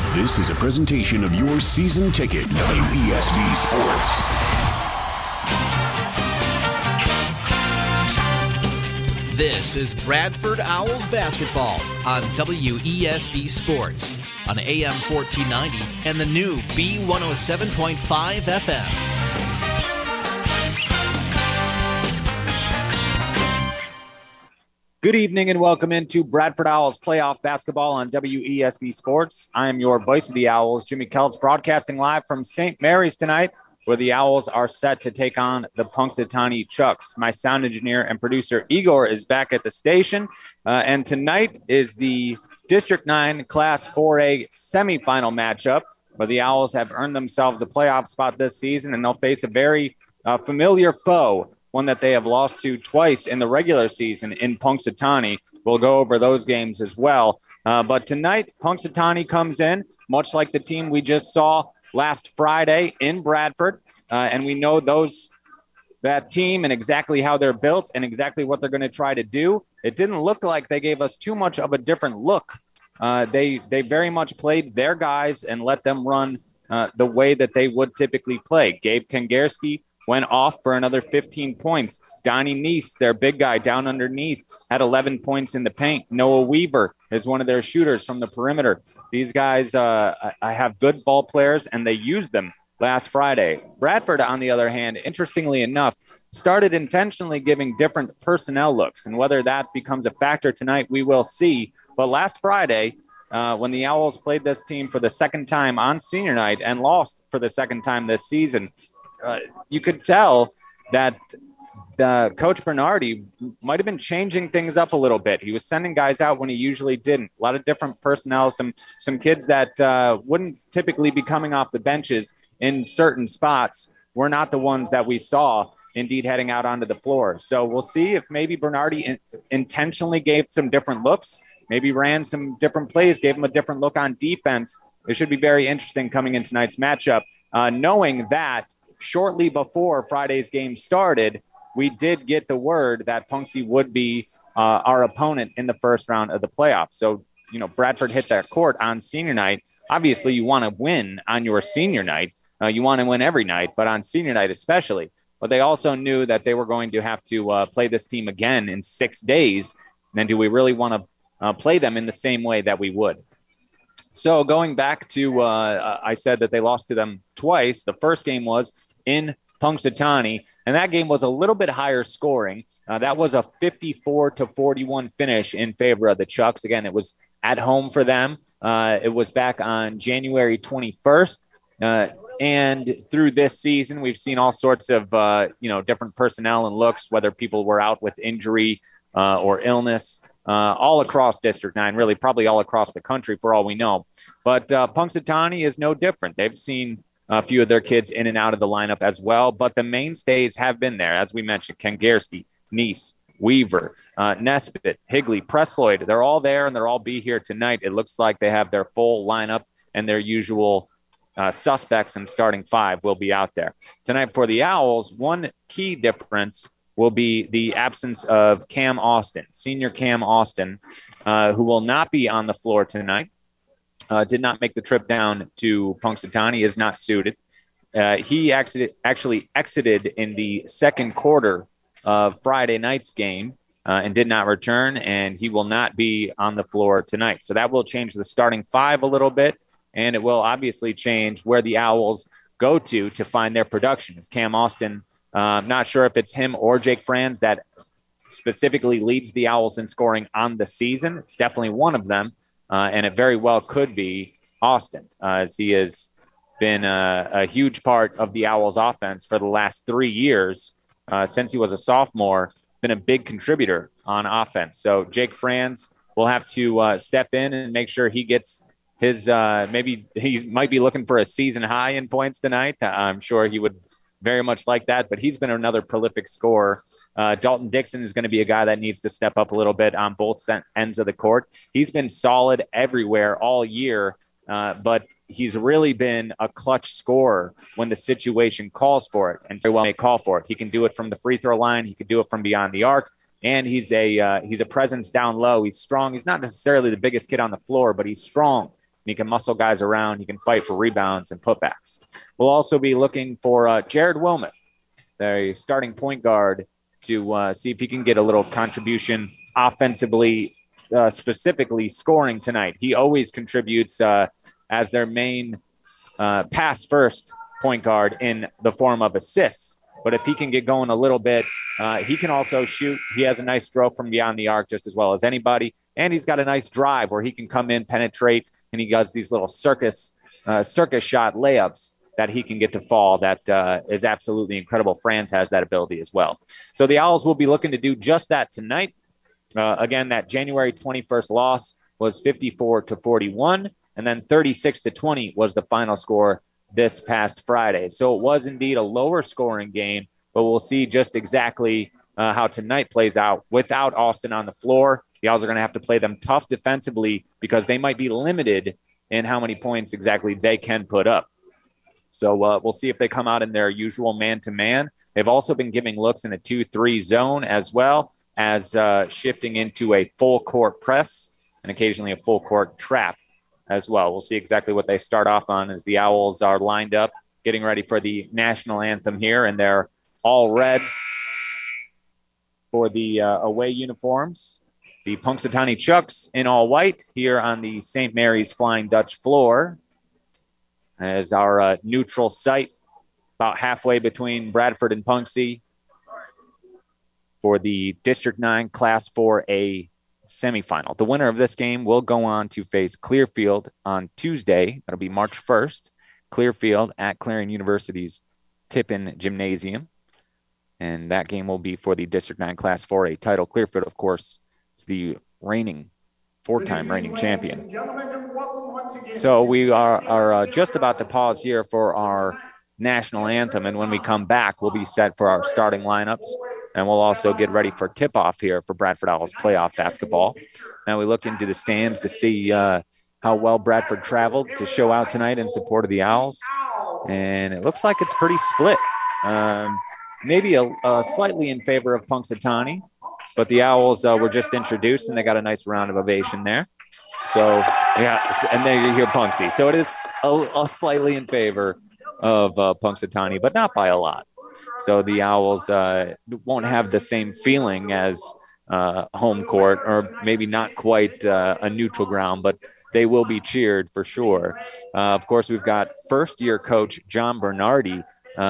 This is a presentation of your season ticket, WESB Sports. This is Bradford Owls basketball on WESB Sports on AM 1490 and the new B107.5 FM. Good evening and welcome into Bradford Owls playoff basketball on WESB Sports. I am your voice of the Owls, Jimmy Keltz, broadcasting live from St. Mary's tonight, where the Owls are set to take on the Punxsutawney Chucks. My sound engineer and producer Igor is back at the station, and tonight is the District 9 Class 4A semifinal matchup, where the Owls have earned themselves a playoff spot this season, and they'll face a very familiar foe, one that they have lost to twice in the regular season in Punxsutawney. We'll go over those games as well. But tonight, Punxsutawney comes in, much like the team we just saw last Friday in Bradford. And we know that team and exactly how they're built and exactly what they're going to try to do. It didn't look like they gave us too much of a different look. They very much played their guys and let them run the way that they would typically play. Gabe Kangarski went off for another 15 points. Donnie Neese, their big guy down underneath, had 11 points in the paint. Noah Weaver is one of their shooters from the perimeter. These guys I have good ball players, and they used them last Friday. Bradford, on the other hand, interestingly enough, started intentionally giving different personnel looks, and whether that becomes a factor tonight, we will see. But last Friday, when the Owls played this team for the second time on senior night and lost for the second time this season, you could tell that Coach Bernardi might have been changing things up a little bit. He was sending guys out when he usually didn't. A lot of different personnel, some kids that wouldn't typically be coming off the benches in certain spots were not the ones that we saw indeed heading out onto the floor. So we'll see if maybe Bernardi intentionally gave some different looks, maybe ran some different plays, gave him a different look on defense. It should be very interesting coming in tonight's matchup, knowing that shortly before Friday's game started, we did get the word that Punxsy would be our opponent in the first round of the playoffs. So, Bradford hit that court on senior night. Obviously, you want to win on your senior night. You want to win every night, but on senior night especially. But they also knew that they were going to have to play this team again in 6 days. And do we really want to play them in the same way that we would? So going back to, I said that they lost to them twice. The first game was in Punxsutawney, and that game was a little bit higher scoring. That was a 54-41 finish in favor of the Chucks. Again, it was at home for them. It was back on January 21st. And through this season, we've seen all sorts of, different personnel and looks, whether people were out with injury or illness, all across District 9, really probably all across the country for all we know. But Punxsutawney is no different. They've seen a few of their kids in and out of the lineup as well, but the mainstays have been there. As we mentioned, Kangarski, Neese, Weaver, Nesbitt, Higley, Presloyd, they're all there and they'll all be here tonight. It looks like they have their full lineup and their usual suspects and starting five will be out there. Tonight for the Owls, one key difference will be the absence of Cam Austin, senior Cam Austin, who will not be on the floor tonight. Did not make the trip down to Punxsutawney, is not suited. He actually exited in the second quarter of Friday night's game and did not return, and he will not be on the floor tonight. So that will change the starting five a little bit, and it will obviously change where the Owls go to find their production. Is Cam Austin, I'm not sure if it's him or Jake Franz that specifically leads the Owls in scoring on the season. It's definitely one of them. And it very well could be Austin, as he has been a huge part of the Owls offense for the last 3 years. Since he was a sophomore, been a big contributor on offense. So Jake Franz will have to step in and make sure he gets his maybe he might be looking for a season high in points tonight. I'm sure he would very much like that, but he's been another prolific scorer. Dalton Dixon is going to be a guy that needs to step up a little bit on both ends of the court. He's been solid everywhere all year, but he's really been a clutch scorer when the situation calls for it, and very well may call for it. He can do it from the free throw line. He can do it from beyond the arc, and he's a presence down low. He's strong. He's not necessarily the biggest kid on the floor, but he's strong. He can muscle guys around. He can fight for rebounds and putbacks. We'll also be looking for Jared Wilmot, the starting point guard, to see if he can get a little contribution offensively, specifically scoring tonight. He always contributes as their main pass-first point guard in the form of assists. But if he can get going a little bit, he can also shoot. He has a nice stroke from beyond the arc just as well as anybody. And he's got a nice drive where he can come in, penetrate, and he does these little circus shot layups that he can get to fall. That is absolutely incredible. Franz has that ability as well. So the Owls will be looking to do just that tonight. Again, that January 21st loss was 54-41, and then 36-20 was the final score this past Friday. So it was indeed a lower scoring game, but we'll see just exactly how tonight plays out without Austin on the floor. The Owls are going to have to play them tough defensively because they might be limited in how many points exactly they can put up. So we'll see if they come out in their usual man-to-man. They've also been giving looks in a 2-3 zone as well as shifting into a full-court press and occasionally a full-court trap as well. We'll see exactly what they start off on as the Owls are lined up, getting ready for the national anthem here, and they're all reds for the away uniforms. The Punxsutawney Chucks in all white here on the St. Mary's Flying Dutch floor as our neutral site about halfway between Bradford and Punxsy for the District 9 Class 4A semifinal. The winner of this game will go on to face Clearfield on Tuesday. That'll be March 1st. Clearfield at Clarion University's Tippin Gymnasium. And that game will be for the District 9 Class 4A title. Clearfield, of course, is the four-time reigning champion. So we are just about to pause here for our national anthem. And when we come back, we'll be set for our starting lineups. And we'll also get ready for tip-off here for Bradford Owls playoff basketball. Now we look into the stands to see how well Bradford traveled to show out tonight in support of the Owls. And it looks like it's pretty split. Maybe a slightly in favor of Punxsutawney, but the Owls were just introduced, and they got a nice round of ovation there. So, yeah, and there you hear Punxsy. So it is a slightly in favor of Punxsutawney, but not by a lot. So the Owls won't have the same feeling as home court, or maybe not quite a neutral ground, but they will be cheered for sure. Of course, we've got first-year coach John Bernardi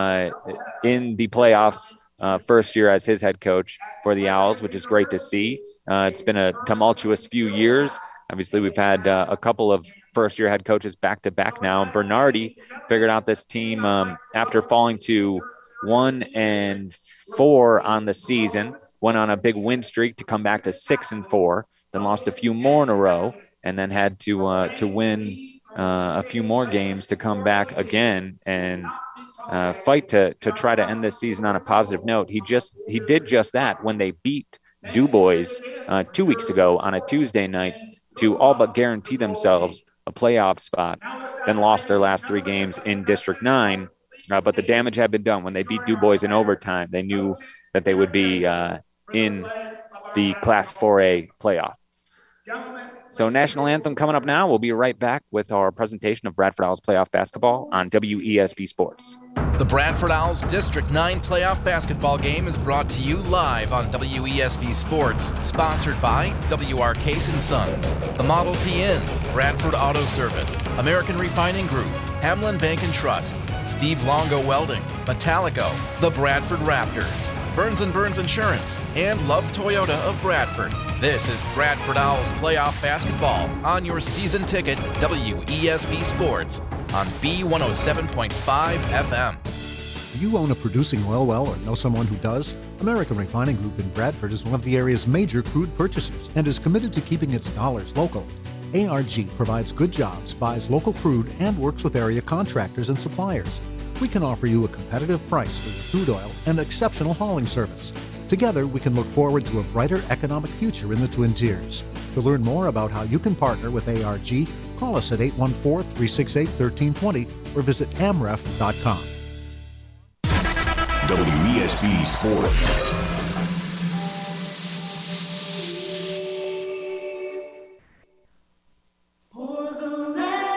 in the playoffs, first year as his head coach for the Owls, which is great to see. It's been a tumultuous few years. Obviously, we've had a couple of first-year head coaches back-to-back now. And Bernardi figured out this team after falling to 1-4 on the season, went on a big win streak to come back to 6-4, then lost a few more in a row, and then had to win a few more games to come back again and fight to try to end this season on a positive note. He did just that when they beat Du Bois 2 weeks ago on a Tuesday night to all but guarantee themselves a playoff spot, then lost their last 3 games in District 9. But the damage had been done when they beat Du Bois in overtime. They knew that they would be in the Class 4A playoff. So national anthem coming up now. We'll be right back with our presentation of Bradford Owls playoff basketball on WESB Sports. The Bradford Owls District 9 playoff basketball game is brought to you live on WESB Sports, sponsored by W.R. Case & Sons, the Model T Inn, Bradford Auto Service, American Refining Group, Hamlin Bank and Trust, Steve Longo Welding, Metallico, the Bradford Raptors, Burns & Burns Insurance, and Love Toyota of Bradford. This is Bradford Owls playoff basketball on your season ticket, WESB Sports, on B107.5 FM. Do you own a producing oil well or know someone who does? American Refining Group in Bradford is one of the area's major crude purchasers and is committed to keeping its dollars local. ARG provides good jobs, buys local crude, and works with area contractors and suppliers. We can offer you a competitive price for your crude oil and exceptional hauling service. Together, we can look forward to a brighter economic future in the Twin Tiers. To learn more about how you can partner with ARG, call us at 814-368-1320 or visit amref.com. WESB Sports. For the land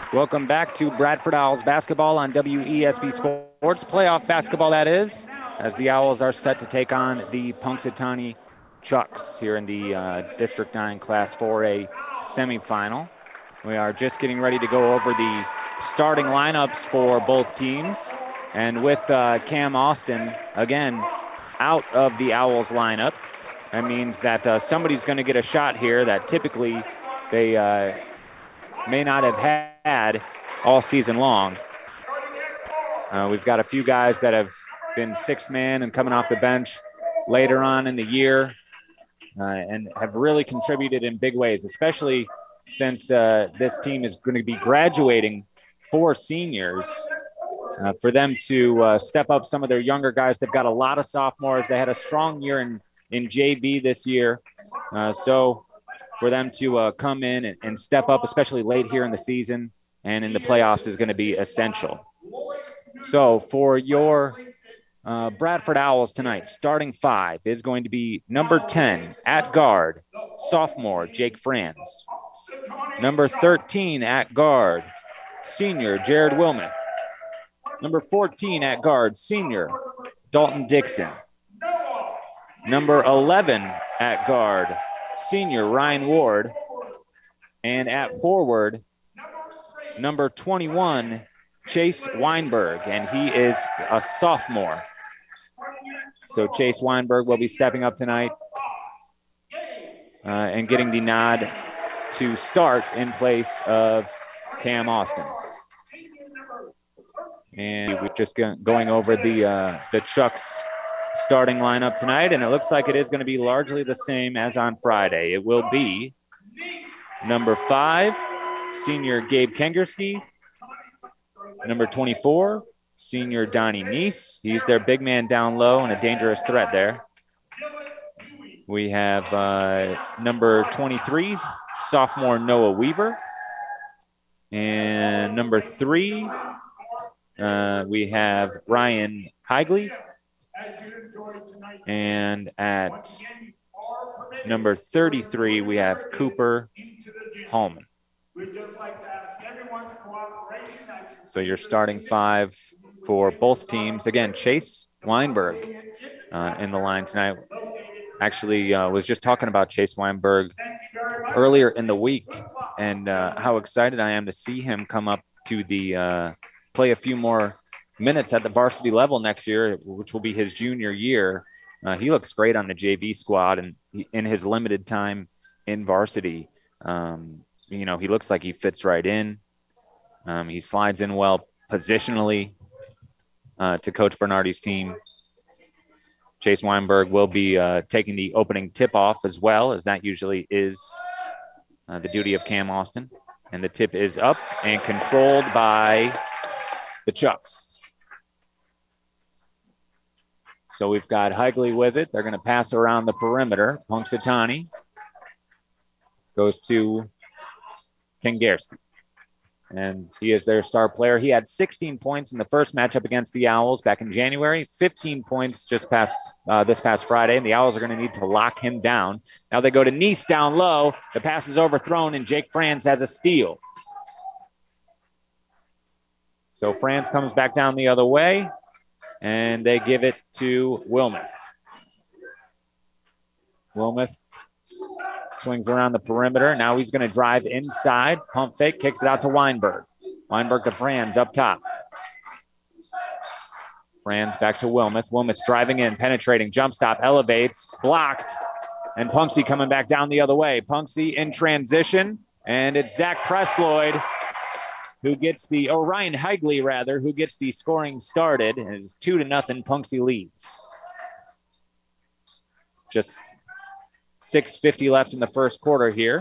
Welcome back to Bradford Owls basketball on WESB Sports. Playoff basketball, that is, as the Owls are set to take on the Punxsutawney Chucks here in the District 9 Class 4A semifinal. We are just getting ready to go over the starting lineups for both teams. And with Cam Austin, again, out of the Owls lineup, that means that somebody's going to get a shot here that typically they may not have had all season long. We've got a few guys that have been sixth man and coming off the bench later on in the year and have really contributed in big ways, especially since this team is going to be graduating 4 seniors. For them to step up some of their younger guys. They've got a lot of sophomores. They had a strong year in JV this year. So for them to come in and step up, especially late here in the season and in the playoffs, is going to be essential. So for your Bradford Owls tonight, starting 5 is going to be number 10 at guard, sophomore Jake Franz. Number 13 at guard, senior Jared Wilmoth. Number 14 at guard, senior Dalton Dixon. Number 11 at guard, senior Ryan Ward. And at forward, number 21, Chase Weinberg, and he is a sophomore. So Chase Weinberg will be stepping up tonight and getting the nod to start in place of Cam Austin. And we're just going over the Chucks starting lineup tonight, and it looks like it is going to be largely the same as on Friday. It will be number 5, senior Gabe Kengerski. Number 24, senior Donnie Neese. He's their big man down low and a dangerous threat there. We have number 23, sophomore Noah Weaver. And number 3, we have Ryan Higley. And at number 33, we have Cooper Hallman. So you're starting 5 for both teams. Again, Chase Weinberg in the line tonight. Actually, was just talking about Chase Weinberg earlier in the week and how excited I am to see him come up to the play a few more minutes at the varsity level next year, which will be his junior year. He looks great on the JV squad, and in his limited time in varsity, he looks like he fits right in. He slides in well positionally to Coach Bernardi's team. Chase Weinberg will be taking the opening tip-off as well, as that usually is the duty of Cam Austin. And the tip is up and controlled by the Chucks. So we've got Higley with it. They're going to pass around the perimeter. Punxsutawney goes to Kengerski. And he is their star player. He had 16 points in the first matchup against the Owls back in January, 15 points just this past Friday, and the Owls are going to need to lock him down. Now they go to Neese down low. The pass is overthrown, and Jake Franz has a steal. So Franz comes back down the other way, and they give it to Wilmoth. Wilmoth swings around the perimeter. Now he's going to drive inside. Pump fake, kicks it out to Weinberg. Weinberg to Franz up top. Franz back to Wilmoth. Wilmoth driving in, penetrating, jump stop, elevates, blocked. And Punxsy coming back down the other way. Punxsy in transition, and it's Zach Presloyd who gets Ryan Higley rather, who gets the scoring started. And it's 2-0, Punxsy leads. It's just 6:50 left in the first quarter here.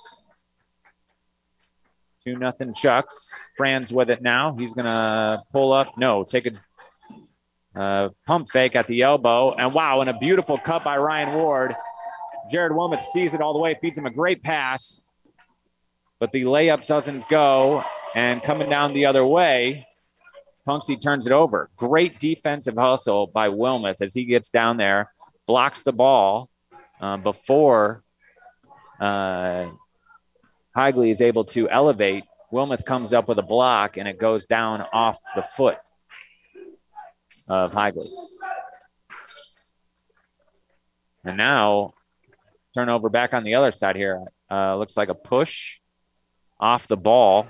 2-0 Chucks. Franz with it now. He's going to pull up. No, take a pump fake at the elbow. And wow, and a beautiful cut by Ryan Ward. Jared Wilmoth sees it all the way, feeds him a great pass. But the layup doesn't go. And coming down the other way, Punxsy turns it over. Great defensive hustle by Wilmoth as he gets down there, blocks the ball before Higley is able to elevate Wilmoth comes up with a block, and it goes down off the foot of Higley. And now, turnover back on the other side here. Looks like a push off the ball.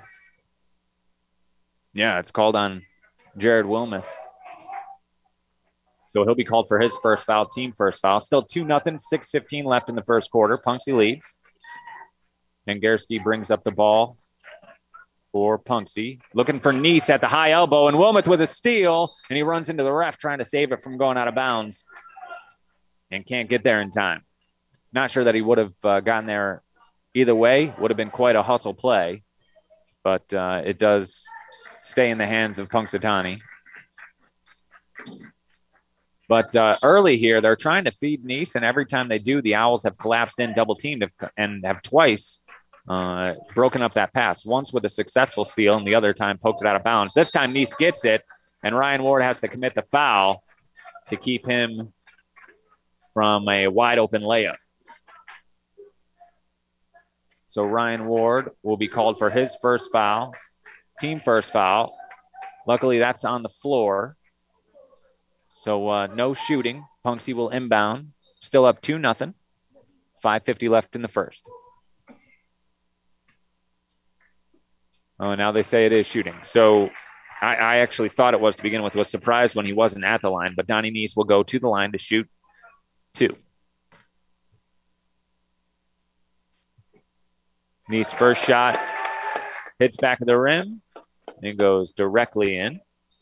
Yeah, it's called on Jared Wilmoth. So he'll be called for his first foul, team first foul. Still 2-0, 6:15 left in the first quarter. Punxsy leads. Kangarski brings up the ball for Punxsy. Looking for Neese at the high elbow, and Wilmoth with a steal, and he runs into the ref trying to save it from going out of bounds and can't get there in time. Not sure that he would have gotten there either way. Would have been quite a hustle play, but it does stay in the hands of Punxsutawney. But early here, they're trying to feed Neese, and every time they do, the Owls have collapsed in, double-teamed, and have twice broken up that pass. Once with a successful steal, and the other time poked it out of bounds. This time, Neese gets it, and Ryan Ward has to commit the foul to keep him from a wide-open layup. So Ryan Ward will be called for his first foul, team first foul. Luckily, that's on the floor. So no shooting. Punxsy will inbound. Still up 2-0. 5:50 left in the first. Oh, and now they say it is shooting. So I actually thought it was to begin with. Was surprised when he wasn't at the line. But Donnie Neese will go to the line to shoot 2. Neese first shot hits back of the rim and goes directly in.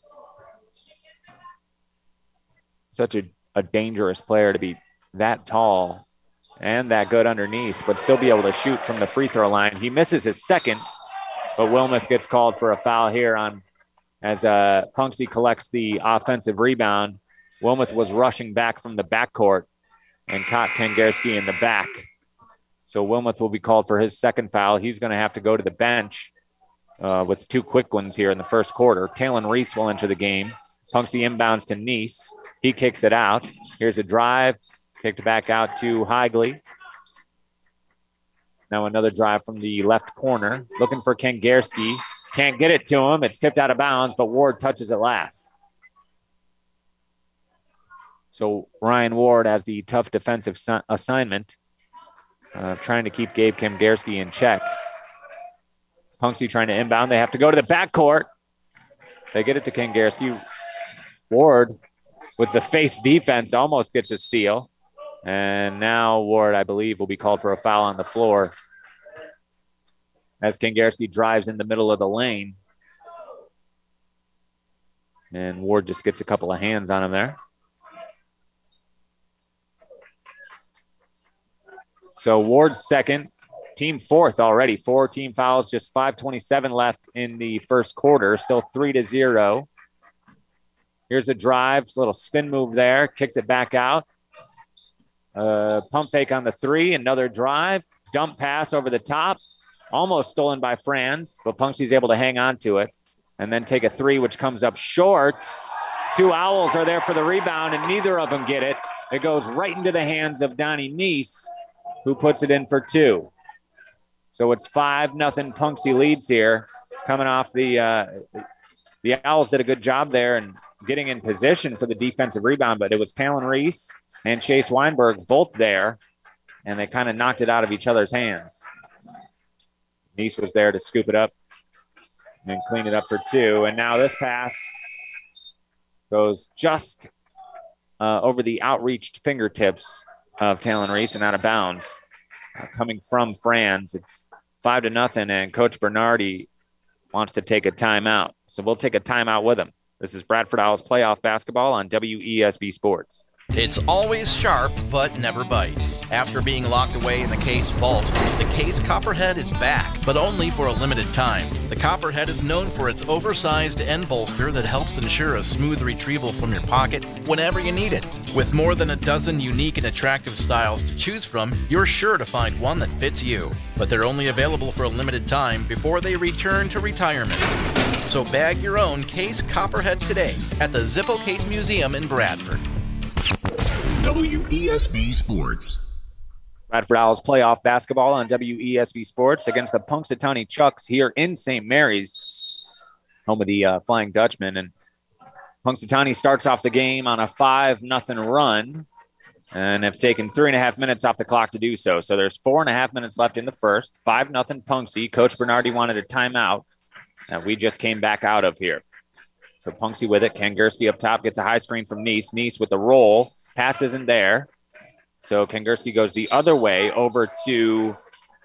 Such a dangerous player to be that tall and that good underneath, but still be able to shoot from the free throw line. He misses his second, but Wilmoth gets called for a foul here on as Punxsy collects the offensive rebound. Wilmoth was rushing back from the backcourt and caught Kangarski in the back. So Wilmoth will be called for his second foul. He's going to have to go to the bench with 2 quick ones here in the first quarter. Talon Reese will enter the game. Punxsy inbounds to Neese. He kicks it out. Here's a drive. Kicked back out to Higley. Now another drive from the left corner. Looking for Kangarski. Can't get it to him. It's tipped out of bounds, but Ward touches it last. So Ryan Ward has the tough defensive assignment, trying to keep Gabe Kangarski in check. Punxsy trying to inbound. They have to go to the backcourt. They get it to Kangarski. Ward, with the face defense, almost gets a steal. And now Ward, I believe, will be called for a foul on the floor as Kangarski drives in the middle of the lane. And Ward just gets a couple of hands on him there. So Ward's second, team fourth already. 4 team fouls, just 5:27 left in the first quarter. Still 3-0. Here's a drive, little spin move there, kicks it back out. Pump fake on the 3, another drive, dump pass over the top, almost stolen by Franz, but Punxsy's able to hang on to it and then take a 3, which comes up short. 2 Owls are there for the rebound, and neither of them get it. It goes right into the hands of Donnie Neese, who puts it in for 2. So it's 5-0 Punxsy leads here, coming off the Owls did a good job there and getting in position for the defensive rebound, but it was Talon Reese and Chase Weinberg both there, and they kind of knocked it out of each other's hands. Neese was there to scoop it up and clean it up for 2, and now this pass goes just over the outreached fingertips of Talon Reese and out of bounds. Coming from Franz, it's 5-0, and Coach Bernardi wants to take a timeout. So we'll take a timeout with him. This is Bradford Owls playoff basketball on WESB Sports. It's always sharp, but never bites. After being locked away in the Case vault, the Case Copperhead is back, but only for a limited time. The Copperhead is known for its oversized end bolster that helps ensure a smooth retrieval from your pocket whenever you need it. With more than a dozen unique and attractive styles to choose from, you're sure to find one that fits you. But they're only available for a limited time before they return to retirement. So bag your own Case Copperhead today at the Zippo Case Museum in Bradford. WESB Sports. Bradford Owls playoff basketball on WESB Sports against the Punxsutawney Chucks here in St. Mary's, home of the Flying Dutchman. And Punxsutawney starts off the game on a 5-0 run and have taken 3.5 minutes off the clock to do so. So there's 4.5 minutes left in the first. 5-0 Punxsy. Coach Bernardi wanted a timeout that we just came back out of here. So Punxsy with it. Kangursky up top gets a high screen from Neese. Neese with the roll. Pass isn't there. So Kangursky goes the other way over to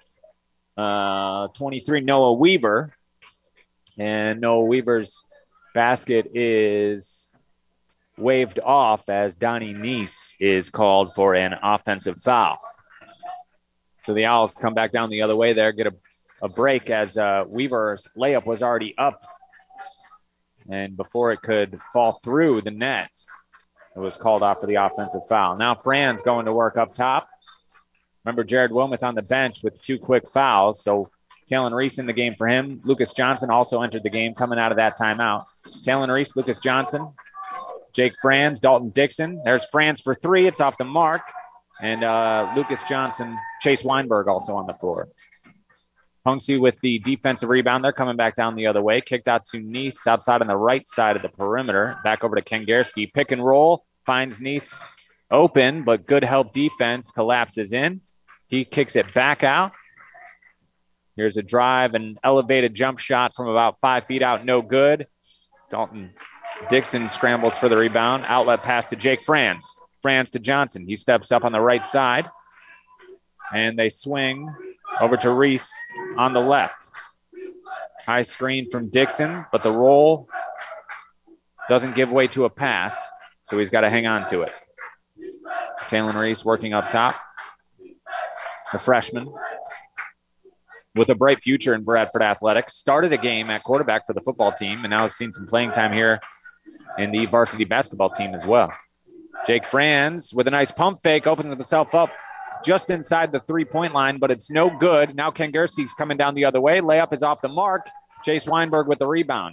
23, Noah Weaver. And Noah Weaver's basket is waved off as Donnie Neese is called for an offensive foul. So the Owls come back down the other way there, get a break as Weaver's layup was already up. And before it could fall through the net, it was called off for the offensive foul. Now Franz going to work up top. Remember, Jared Wilmoth on the bench with 2 quick fouls. So Talon Reese in the game for him. Lucas Johnson also entered the game coming out of that timeout. Talon Reese, Lucas Johnson, Jake Franz, Dalton Dixon. There's Franz for 3. It's off the mark. And Lucas Johnson, Chase Weinberg also on the floor. Punxsy with the defensive rebound. They're coming back down the other way. Kicked out to Neese outside on the right side of the perimeter. Back over to Kangursky. Pick and roll. Finds Neese open, but good help defense. Collapses in. He kicks it back out. Here's a drive, an elevated jump shot from about 5 feet out. No good. Dalton Dixon scrambles for the rebound. Outlet pass to Jake Franz. Franz to Johnson. He steps up on the right side. And they swing over to Reese on the left. High screen from Dixon, but the roll doesn't give way to a pass, so he's got to hang on to it. Talon Reese working up top. The freshman with a bright future in Bradford Athletics. Started a game at quarterback for the football team and now has seen some playing time here in the varsity basketball team as well. Jake Franz with a nice pump fake, opens himself up just inside the 3-point line, but it's no good. Now Kangursky's coming down the other way. Layup is off the mark. Chase Weinberg with the rebound.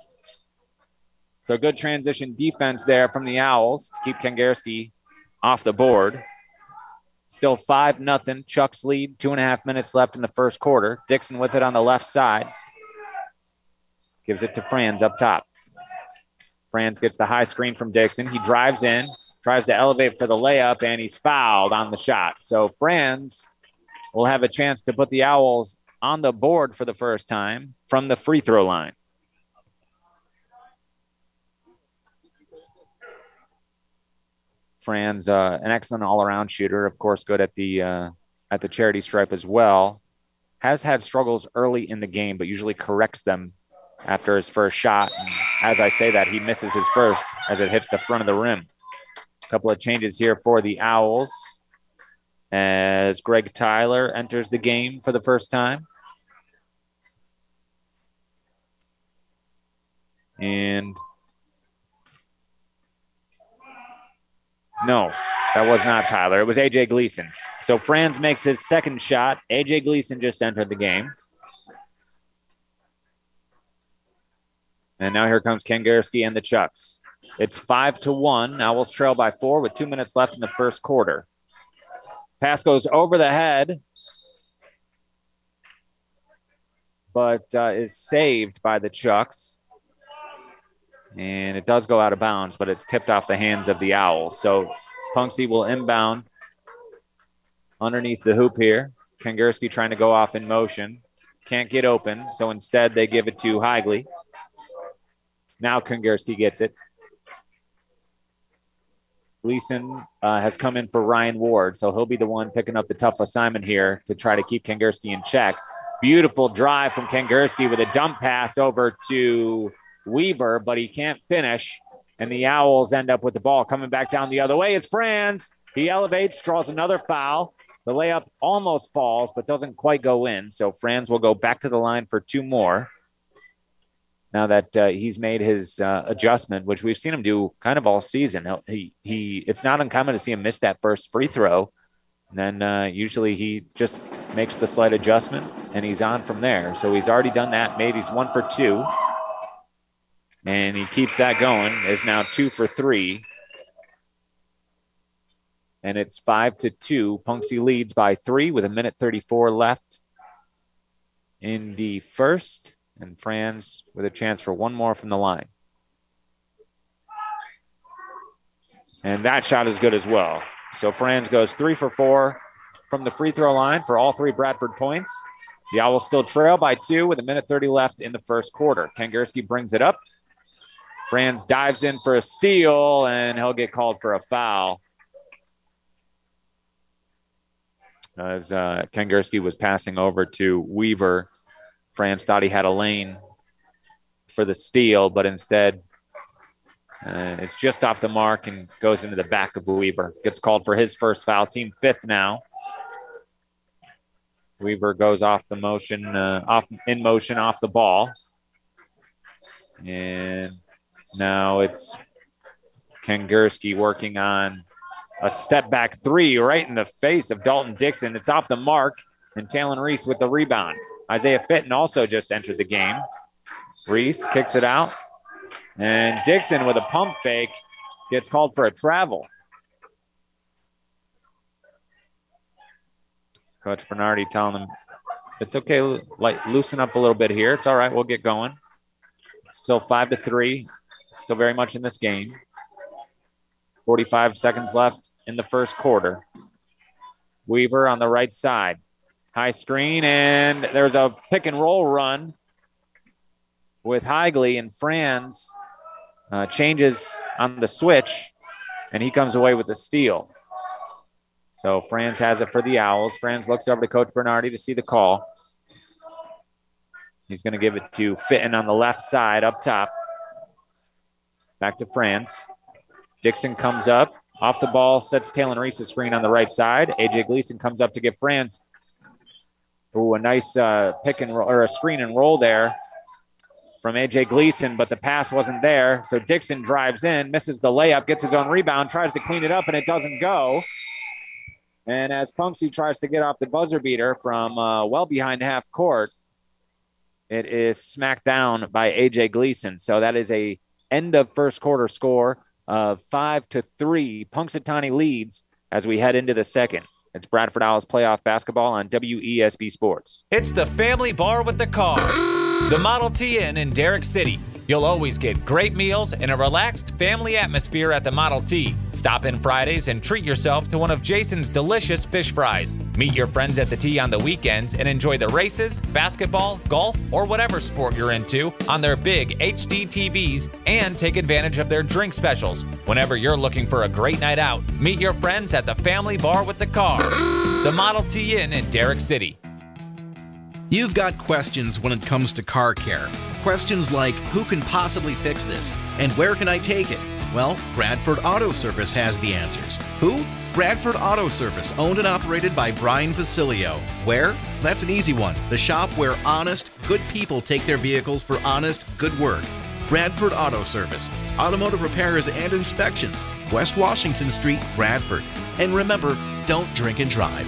So good transition defense there from the Owls to keep Kangursky off the board. Still 5-0. Chucks lead. 2.5 minutes left in the first quarter. Dixon with it on the left side. Gives it to Franz up top. Franz gets the high screen from Dixon. He drives in, tries to elevate for the layup, and he's fouled on the shot. So Franz will have a chance to put the Owls on the board for the first time from the free throw line. Franz, an excellent all-around shooter, of course, good at the charity stripe as well. Has had struggles early in the game, but usually corrects them after his first shot. And as I say that, he misses his first as it hits the front of the rim. A couple of changes here for the Owls as Greg Tyler enters the game for the first time. And no, that was not Tyler. It was A.J. Gleason. So Franz makes his second shot. A.J. Gleason just entered the game. And now here comes Kangursky and the Chucks. It's 5-1. Owls trail by 4 with 2 minutes left in the first quarter. Pass goes over the head, but is saved by the Chucks. And it does go out of bounds, but it's tipped off the hands of the Owls. So Punxsy will inbound underneath the hoop here. Kangursky trying to go off in motion. Can't get open, so instead they give it to Higley. Now Kangursky gets it. Gleason has come in for Ryan Ward, so he'll be the one picking up the tough assignment here to try to keep Kangursky in check. Beautiful drive from Kangursky with a dump pass over to Weaver, but he can't finish, and the Owls end up with the ball coming back down the other way. It's Franz. He elevates, draws another foul. The layup almost falls, but doesn't quite go in, so Franz will go back to the line for 2 more. Now that he's made his adjustment, which we've seen him do kind of all season. It's not uncommon to see him miss that first free throw. And then usually he just makes the slight adjustment, and he's on from there. So he's already done that. Maybe he's 1 for 2. And he keeps that going, is now 2 for 3. and it's 5-2. Punxsutawney leads by 3 with 1:34 left in the first, and Franz with a chance for one more from the line. And that shot is good as well. So Franz goes 3 for 4 from the free throw line for all 3 Bradford points. The Owls still trail by 2 with 1:30 left in the first quarter. Kangarski brings it up. Franz dives in for a steal, and he'll get called for a foul. As Kangarski was passing over to Weaver, Franz thought he had a lane for the steal, but instead it's just off the mark and goes into the back of Weaver. Gets called for his first foul, team 5th now. Weaver goes off the motion, off the ball. And now it's Kangarski working on a step-back 3 right in the face of Dalton Dixon. It's off the mark, and Talon Reese with the rebound. Isaiah Fitton also just entered the game. Reese kicks it out, and Dixon with a pump fake gets called for a travel. Coach Bernardi telling them, it's okay, loosen up a little bit here. It's all right, we'll get going. Still 5-3, still very much in this game. 45 seconds left in the first quarter. Weaver on the right side. High screen, and there's a pick and roll run with Higley, and Franz changes on the switch, and he comes away with the steal. So Franz has it for the Owls. Franz looks over to Coach Bernardi to see the call. He's going to give it to Fitton on the left side up top. Back to Franz. Dixon comes up, off the ball, sets Talon Reese's screen on the right side. A.J. Gleason comes up to give Franz a nice pick and roll, or a screen and roll there from A.J. Gleason, but the pass wasn't there. So Dixon drives in, misses the layup, gets his own rebound, tries to clean it up, and it doesn't go. And as Punxsutawney tries to get off the buzzer beater from well behind half court, it is smacked down by A.J. Gleason. So that is a end of first quarter score of 5-3. Punxsutawney leads as we head into the second. It's Bradford Owls playoff basketball on WESB Sports. It's the Family Bar with the Car, the Model T Inn in Derrick City. You'll always get great meals and a relaxed family atmosphere at the Model T. Stop in Fridays and treat yourself to one of Jason's delicious fish fries. Meet your friends at the T on the weekends and enjoy the races, basketball, golf, or whatever sport you're into on their big HD TVs, and take advantage of their drink specials. Whenever you're looking for a great night out, meet your friends at the Family Bar with the Car, the Model T Inn in Derrick City. You've got questions when it comes to car care. Questions like, who can possibly fix this? And where can I take it? Well, Bradford Auto Service has the answers. Who? Bradford Auto Service, owned and operated by Brian Facilio. Where? That's an easy one. The shop where honest, good people take their vehicles for honest, good work. Bradford Auto Service. Automotive repairs and inspections. West Washington Street, Bradford. And remember, don't drink and drive.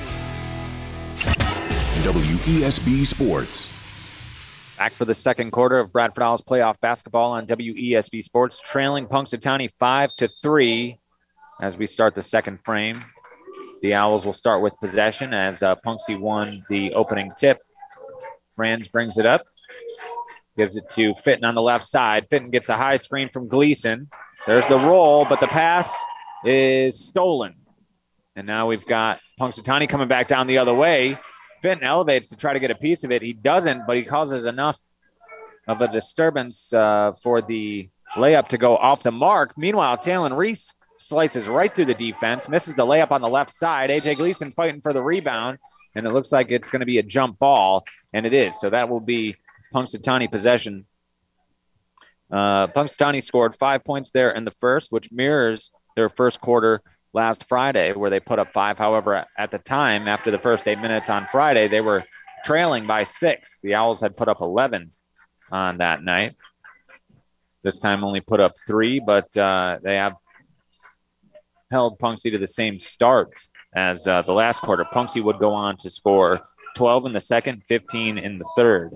WESB Sports. Back for the second quarter of Bradford Owls playoff basketball on WESB Sports, trailing Punxsutawney 5-3 as we start the second frame. The Owls will start with possession as Punxsy won the opening tip. Franz brings it up, gives it to Fitton on the left side. Fitton gets a high screen from Gleason. There's the roll, but the pass is stolen. And now we've got Punxsutawney coming back down the other way. Fitton elevates to try to get a piece of it. He doesn't, but he causes enough of a disturbance for the layup to go off the mark. Meanwhile, Talon Reese slices right through the defense, misses the layup on the left side. A.J. Gleason fighting for the rebound, and it looks like it's going to be a jump ball, and it is. So that will be Punxsutawney possession. Punxsutawney scored 5 points there in the first, which mirrors their first quarter last Friday, where they put up 5. However, at the time, after the first 8 minutes on Friday, they were trailing by 6. The Owls had put up 11 on that night. This time only put up 3, but they have held Punxsy to the same start as the last quarter. Punxsy would go on to score 12 in the second, 15 in the third.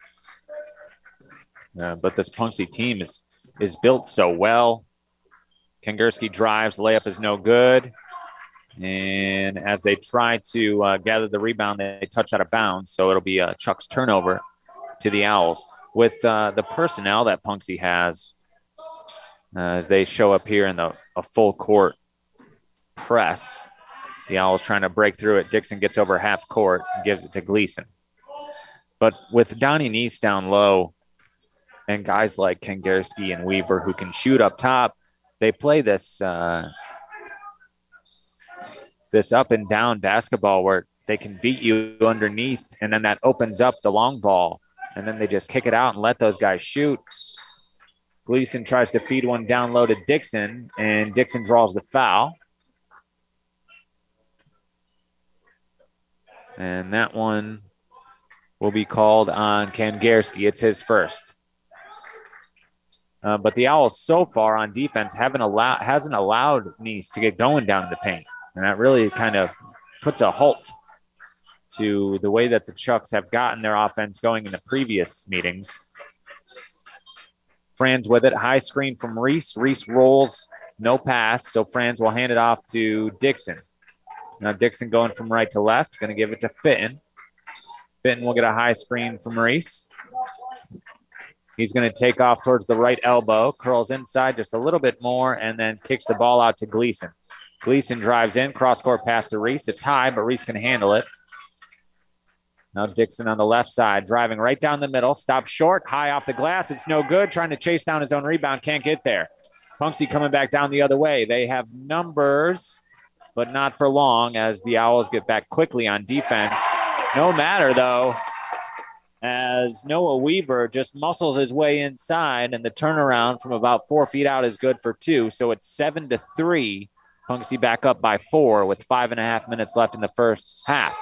But this Punxsy team is built so well. Kangarski drives, layup is no good. And as they try to gather the rebound, they touch out of bounds. So it'll be Chuck's turnover to the Owls. With the personnel that Punxsutawney has, as they show up here in a full court press, the Owls trying to break through it. Dixon gets over half court and gives it to Gleason. But with Donnie Neese down low and guys like Kangarski and Weaver who can shoot up top, they play this this up and down basketball where they can beat you underneath, and then that opens up the long ball, and then they just kick it out and let those guys shoot. Gleason tries to feed one down low to Dixon, and Dixon draws the foul. And that one will be called on Kangarski. It's his first. But the Owls so far on defense hasn't allowed Neese to get going down in the paint. And that really kind of puts a halt to the way that the Chucks have gotten their offense going in the previous meetings. Franz with it. High screen from Reese. Reese rolls. No pass. So Franz will hand it off to Dixon. Now Dixon going from right to left. Going to give it to Fitton. Fitton will get a high screen from Reese. He's going to take off towards the right elbow. Curls inside just a little bit more and then kicks the ball out to Gleason. Gleason drives in, cross-court pass to Reese. It's high, but Reese can handle it. Now Dixon on the left side, driving right down the middle. Stops short, high off the glass. It's no good. Trying to chase down his own rebound. Can't get there. Punxsutawney coming back down the other way. They have numbers, but not for long as the Owls get back quickly on defense. No matter, though, as Noah Weaver just muscles his way inside, and the turnaround from about 4 feet out is good for 2. So it's 7-3. Punxsutawney back up by 4 with 5.5 minutes left in the first half.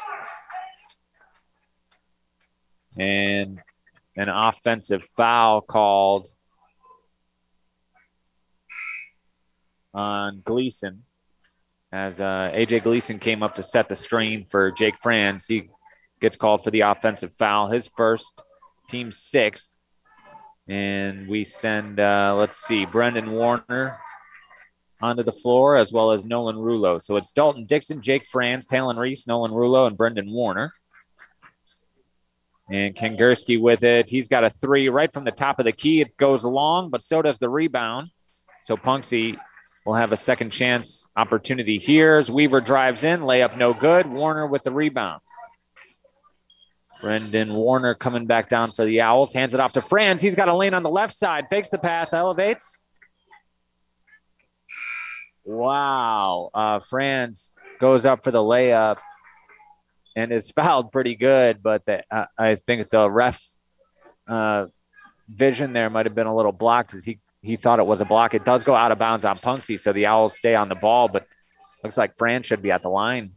And an offensive foul called on Gleason as A.J. Gleason came up to set the screen for Jake Franz. He gets called for the offensive foul, his first, team 6th. And we send, Brendan Warner onto the floor, as well as Nolan Rulo. So it's Dalton Dixon, Jake Franz, Talon Reese, Nolan Rulo, and Brendan Warner. And Kangarski with it. He's got a 3 right from the top of the key. It goes long, but so does the rebound. So Punxsutawney will have a second chance opportunity here as Weaver drives in. Layup no good. Warner with the rebound. Brendan Warner coming back down for the Owls. Hands it off to Franz. He's got a lane on the left side. Fakes the pass, elevates. Wow. Franz goes up for the layup and is fouled pretty good, but I think the ref vision there might have been a little blocked as he thought it was a block. It does go out of bounds on Punxsutawney, so the Owls stay on the ball, but looks like Franz should be at the line.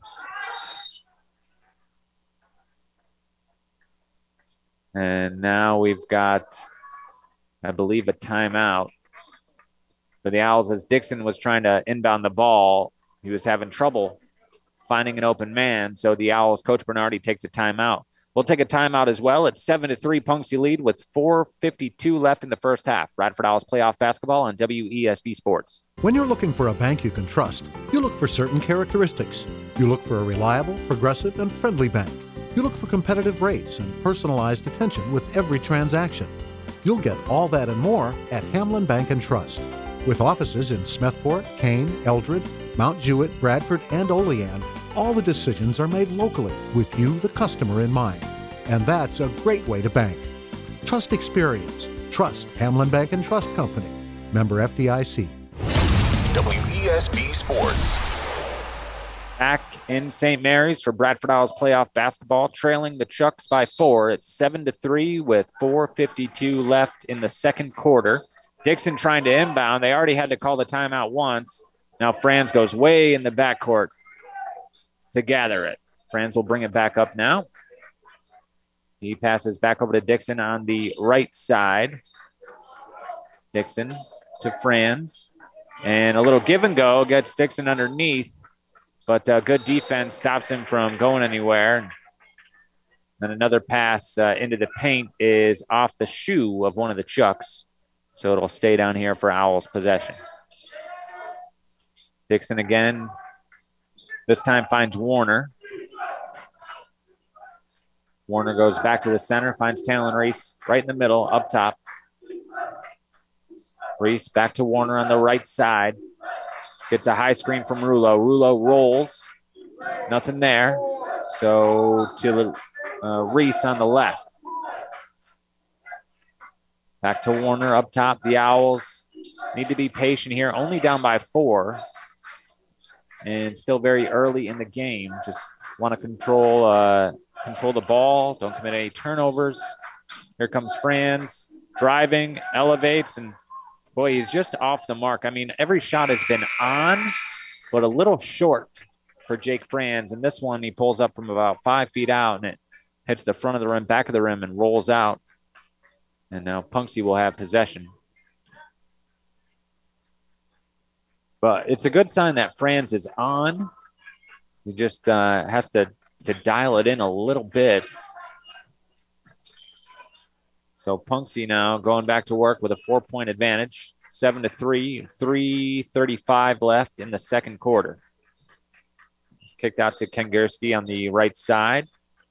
And now we've got, I believe, a timeout for the Owls as Dixon was trying to inbound the ball. He was having trouble finding an open man, so the Owls, Coach Bernardi takes a timeout. We'll take a timeout as well. It's 7-3 Punxsutawney lead with 4:52 left in the first half. Bradford Owls playoff basketball on WESB Sports. When you're looking for a bank you can trust, you look for certain characteristics. You look for a reliable, progressive, and friendly bank. You look for competitive rates and personalized attention with every transaction. You'll get all that and more at Hamlin Bank and Trust. With offices in Smethport, Kane, Eldred, Mount Jewett, Bradford, and Olean, all the decisions are made locally with you, the customer, in mind. And that's a great way to bank. Trust experience. Trust Hamlin Bank and Trust Company. Member FDIC. WESB Sports. Back in St. Mary's for Bradford Owls playoff basketball, trailing the Chucks by 4. It's 7-3 with 4:52 left in the second quarter. Dixon trying to inbound. They already had to call the timeout once. Now Franz goes way in the backcourt to gather it. Franz will bring it back up now. He passes back over to Dixon on the right side. Dixon to Franz. And a little give and go gets Dixon underneath. But good defense stops him from going anywhere. Then another pass into the paint is off the shoe of one of the Chucks. So it'll stay down here for Owls possession. Dixon again This time finds Warner. Warner goes back to the center, finds Talon Reese right in the middle, up top. Reese back to Warner on the right side. Gets a high screen from Rulo. Rulo rolls. Nothing there. So to Reese on the left. Back to Warner up top. The Owls need to be patient here. Only down by 4. And still very early in the game. Just want to control the ball. Don't commit any turnovers. Here comes Franz. Driving, elevates, and boy, he's just off the mark. I mean, every shot has been on, but a little short for Jake Franz. And this one, he pulls up from about 5 feet out, and it hits the front of the rim, back of the rim, and rolls out. And now Punksy will have possession. But it's a good sign that Franz is on. He just has to dial it in a little bit. So Punksy now going back to work with a 4-point advantage. 7-3, 3:35 left in the second quarter. It's kicked out to Kengerski on the right side.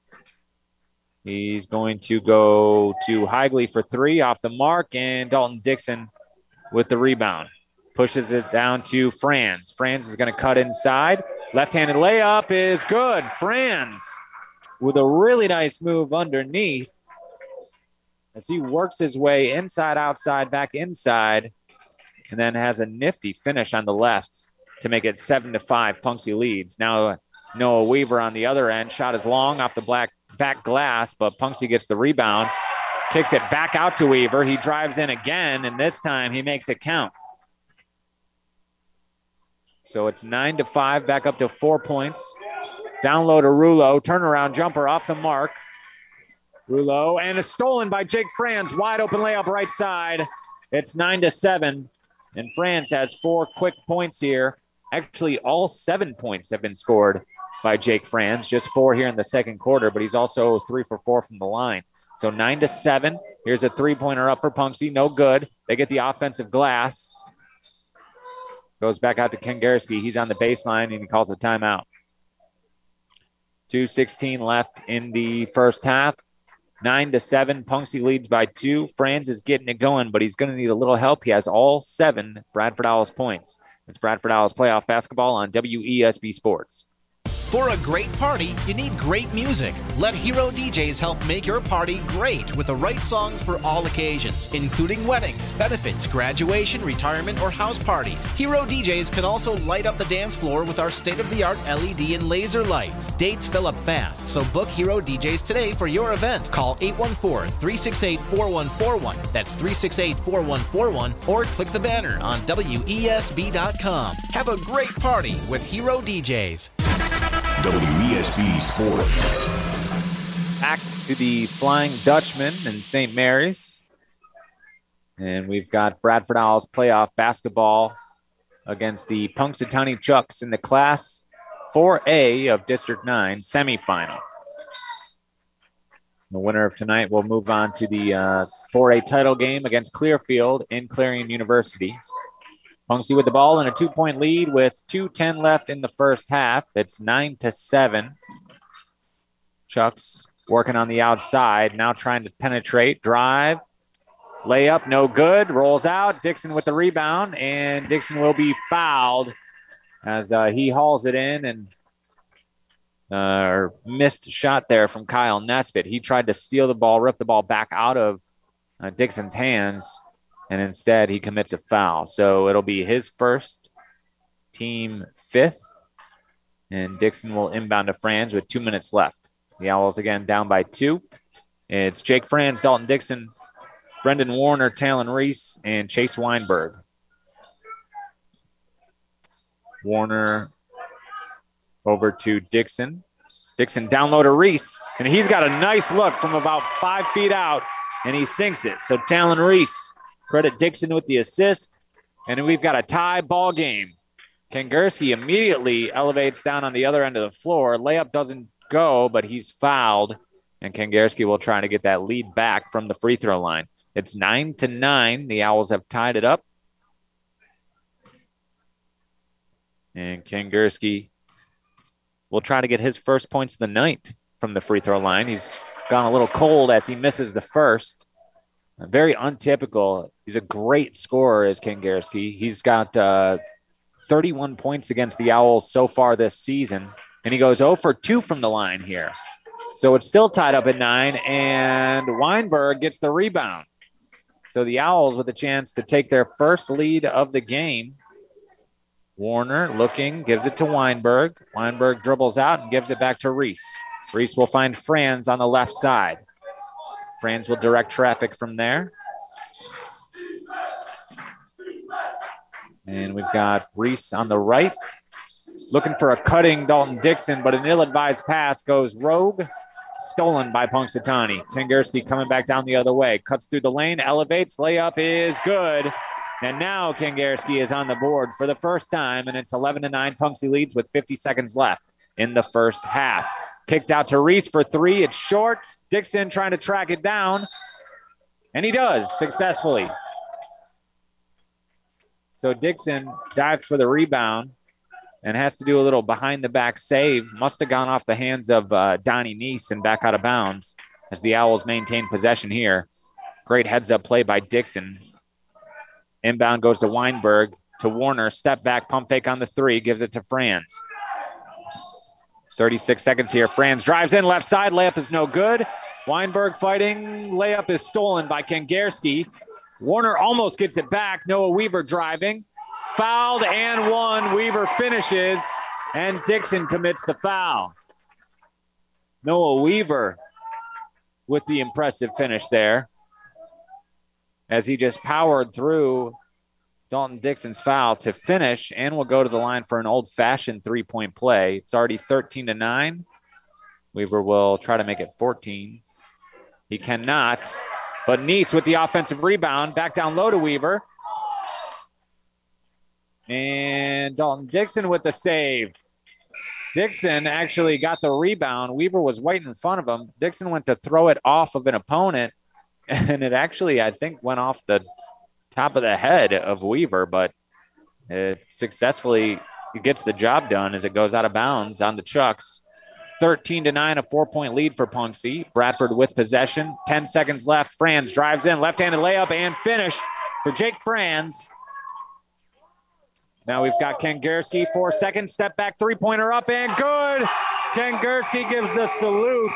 He's going to go to Higley for 3 off the mark, and Dalton Dixon with the rebound. Pushes it down to Franz. Franz is going to cut inside. Left-handed layup is good. Franz with a really nice move underneath as he works his way inside, outside, back inside, and then has a nifty finish on the left to make it 7-5. Punksy leads. Now Noah Weaver on the other end. Shot is long off the back glass, but Punksy gets the rebound. Kicks it back out to Weaver. He drives in again, and this time he makes it count. So it's 9-5, back up to 4 points. Down low to Rulo. Turnaround jumper off the mark. Rulo, and it's stolen by Jake Franz. Wide open layup right side. It's 9-7, and Franz has 4 quick points here. Actually, all 7 points have been scored by Jake Franz. Just 4 here in the second quarter, but he's also 3 for 4 from the line. So 9-7. Here's a 3-pointer up for Punksy. No good. They get the offensive glass. Goes back out to Kengerski. He's on the baseline, and he calls a timeout. 2:16 left in the first half. 9-7. Punksy leads by 2. Franz is getting it going, but he's going to need a little help. He has all 7 Bradford Owls points. It's Bradford Owls playoff basketball on WESB Sports. For a great party, you need great music. Let Hero DJs help make your party great with the right songs for all occasions, including weddings, benefits, graduation, retirement, or house parties. Hero DJs can also light up the dance floor with our state-of-the-art LED and laser lights. Dates fill up fast, so book Hero DJs today for your event. Call 814-368-4141. That's 368-4141, or click the banner on WESB.com. Have a great party with Hero DJs. WESB Sports. Back to the Flying Dutchman in St. Mary's. And we've got Bradford Owls playoff basketball against the Punxsutawney Chucks in the Class 4A of District 9 semifinal. The winner of tonight will move on to the 4A title game against Clearfield in Clarion University. Punksy with the ball and a 2-point lead with 2:10 left in the first half. It's 9-7. Chucks working on the outside, now trying to penetrate, drive, layup, no good, rolls out. Dixon with the rebound, and Dixon will be fouled as he hauls it in, and missed shot there from Kyle Nesbitt. He tried to steal the ball, rip the ball back out of Dixon's hands, and instead he commits a foul. So it'll be his first, team 5th, and Dixon will inbound to Franz with 2 minutes left. The Owls again down by 2. It's Jake Franz, Dalton Dixon, Brendan Warner, Talon Reese, and Chase Weinberg. Warner over to Dixon. Dixon down low to Reese, and he's got a nice look from about 5 feet out, and he sinks it. So Talon Reese, credit Dixon with the assist, and we've got a tie ball game. Kengerski immediately elevates down on the other end of the floor. Layup doesn't go, but he's fouled, and Kengerski will try to get that lead back from the free throw line. It's 9-9. The Owls have tied it up. And Kengerski will try to get his first points of the night from the free throw line. He's gone a little cold as he misses the first. Very untypical. He's a great scorer, is Kangarski. He's got 31 points against the Owls so far this season, and he goes 0 for 2 from the line here. So it's still tied up at 9, and Weinberg gets the rebound. So the Owls with a chance to take their first lead of the game. Warner looking, gives it to Weinberg. Weinberg dribbles out and gives it back to Reese. Reese will find Franz on the left side. Franz will direct traffic from there. And we've got Reese on the right. Looking for a cutting Dalton Dixon, but an ill-advised pass goes rogue. Stolen by Punxsutawney. Kangarski coming back down the other way. Cuts through the lane, elevates, layup is good. And now Kangarski is on the board for the first time, and it's 11-9. Punxsy leads with 50 seconds left in the first half. Kicked out to Reese for 3. It's short. Dixon trying to track it down, and he does successfully. So Dixon dives for the rebound and has to do a little behind-the-back save. Must have gone off the hands of Donnie Neese and back out of bounds as the Owls maintain possession here. Great heads-up play by Dixon. Inbound goes to Weinberg, to Warner. Step back, pump fake on the 3, gives it to Franz. 36 seconds here. Franz drives in, left side. Layup is no good. Weinberg fighting. Layup is stolen by Kangarski. Warner almost gets it back. Noah Weaver driving. Fouled and one. Weaver finishes, and Dixon commits the foul. Noah Weaver with the impressive finish there as he just powered through Dalton Dixon's foul to finish, and will go to the line for an old-fashioned three-point play. It's already 13-9. Weaver will try to make it 14. He cannot, but Neese with the offensive rebound. Back down low to Weaver. And Dalton Dixon with the save. Dixon actually got the rebound. Weaver was right in front of him. Dixon went to throw it off of an opponent, and it actually, I think, went off the top of the head of Weaver, but it successfully gets the job done as it goes out of bounds on the Chucks. 13-9, a 4-point lead for Punxsy. Bradford with possession. 10 seconds left. Franz drives in, left-handed layup and finish for Jake Franz. Now we've got Kangarski, 4 seconds, step back, three-pointer up and good. Kangarski gives the salute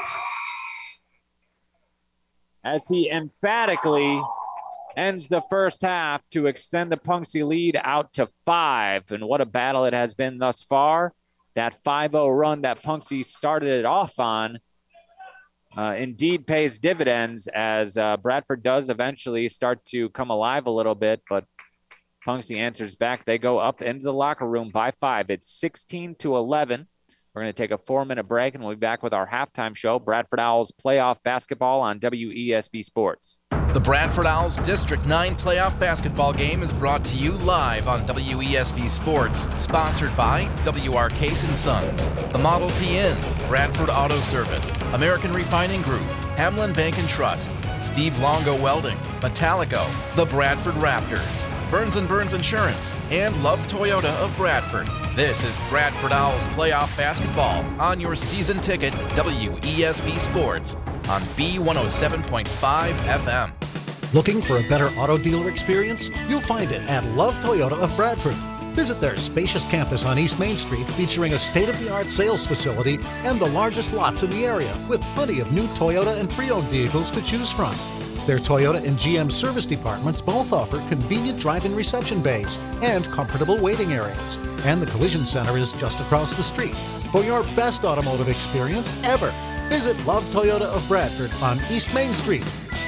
as he emphatically ends the first half to extend the Punxsy lead out to 5. And what a battle it has been thus far. That 5-0 run that Punxsy started it off on indeed pays dividends as Bradford does eventually start to come alive a little bit, but Punxsy answers back. They go up into the locker room by 5. It's 16-11. We're going to take a 4-minute break, and we'll be back with our halftime show, Bradford Owls playoff basketball on WESB Sports. The Bradford Owls District 9 playoff basketball game is brought to you live on WESB Sports, sponsored by WRK & Sons, the Model T Inn, Bradford Auto Service, American Refining Group, Hamlin Bank & Trust, Steve Longo Welding, Metallico, the Bradford Raptors, Burns & Burns Insurance, and Love Toyota of Bradford. This is Bradford Owls playoff basketball on your season ticket, WESB Sports, on B107.5 FM. Looking for a better auto dealer experience? You'll find it at Love Toyota of Bradford. Visit their spacious campus on East Main Street, featuring a state-of-the-art sales facility and the largest lots in the area, with plenty of new Toyota and pre-owned vehicles to choose from. Their Toyota and GM service departments both offer convenient drive-in reception bays and comfortable waiting areas. And the collision center is just across the street. For your best automotive experience ever, visit Love Toyota of Bradford on East Main Street.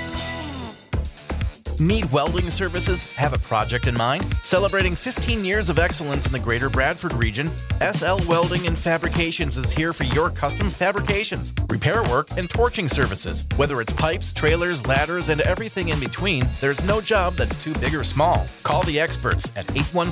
Need welding services? Have a project in mind? Celebrating 15 years of excellence in the greater Bradford region, SL Welding and Fabrications is here for your custom fabrications, repair work, and torching services. Whether it's pipes, trailers, ladders, and everything in between, there's no job that's too big or small. Call the experts at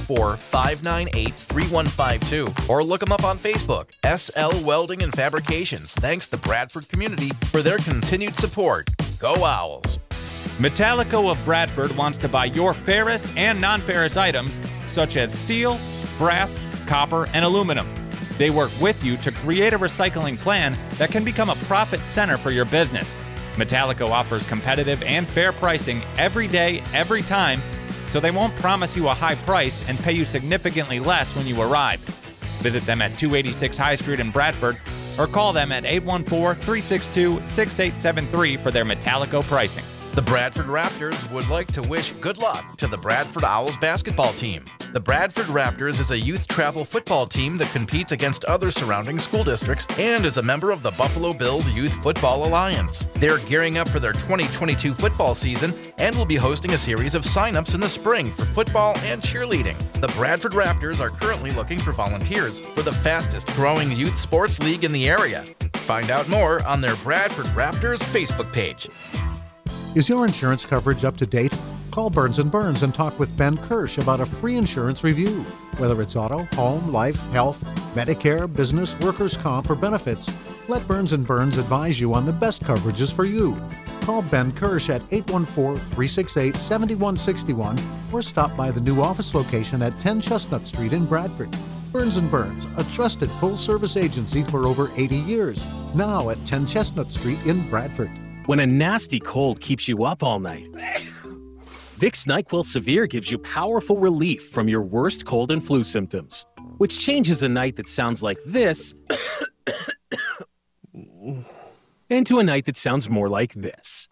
814-598-3152 or look them up on Facebook. SL Welding and Fabrications thanks the Bradford community for their continued support. Go Owls! Metallico of Bradford wants to buy your ferrous and non-ferrous items such as steel, brass, copper, and aluminum. They work with you to create a recycling plan that can become a profit center for your business. Metallico offers competitive and fair pricing every day, every time, so they won't promise you a high price and pay you significantly less when you arrive. Visit them at 286 High Street in Bradford or call them at 814-362-6873 for their Metallico pricing. The Bradford Raptors would like to wish good luck to the Bradford Owls basketball team. The Bradford Raptors is a youth travel football team that competes against other surrounding school districts and is a member of the Buffalo Bills Youth Football Alliance. They're gearing up for their 2022 football season and will be hosting a series of sign-ups in the spring for football and cheerleading. The Bradford Raptors are currently looking for volunteers for the fastest growing youth sports league in the area. Find out more on their Bradford Raptors Facebook page. Is your insurance coverage up to date? Call Burns & Burns and talk with Ben Kirsch about a free insurance review. Whether it's auto, home, life, health, Medicare, business, workers' comp, or benefits, let Burns & Burns advise you on the best coverages for you. Call Ben Kirsch at 814-368-7161 or stop by the new office location at 10 Chestnut Street in Bradford. Burns & Burns, a trusted full-service agency for over 80 years, now at 10 Chestnut Street in Bradford. When a nasty cold keeps you up all night, Vicks NyQuil Severe gives you powerful relief from your worst cold and flu symptoms, which changes a night that sounds like this into a night that sounds more like this.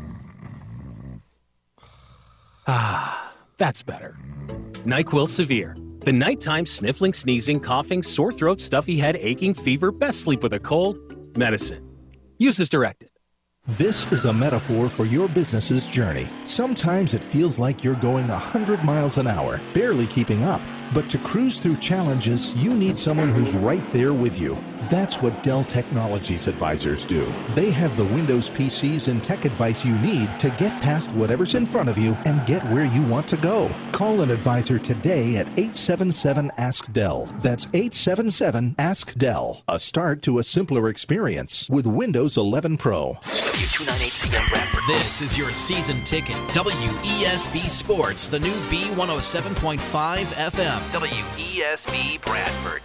Ah, that's better. NyQuil Severe. The nighttime sniffling, sneezing, coughing, sore throat, stuffy head, aching, fever, best sleep with a cold, medicine. Use as directed. This is a metaphor for your business's journey. Sometimes it feels like you're going 100 miles an hour, barely keeping up. But to cruise through challenges, you need someone who's right there with you. That's what Dell Technologies advisors do. They have the Windows PCs and tech advice you need to get past whatever's in front of you and get where you want to go. Call an advisor today at 877-ASK-DELL. That's 877-ASK-DELL. A start to a simpler experience with Windows 11 Pro. W298CM Bradford. This is your season ticket. WESB Sports, the new B107.5 FM. WESB Bradford.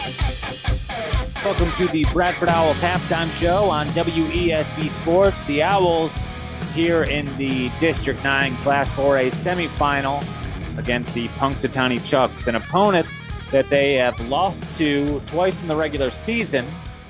Welcome to the Bradford Owls halftime show on WESB Sports. The Owls here in the District 9 Class 4A semifinal against the Punxsutawney Chucks, an opponent that they have lost to twice in the regular season,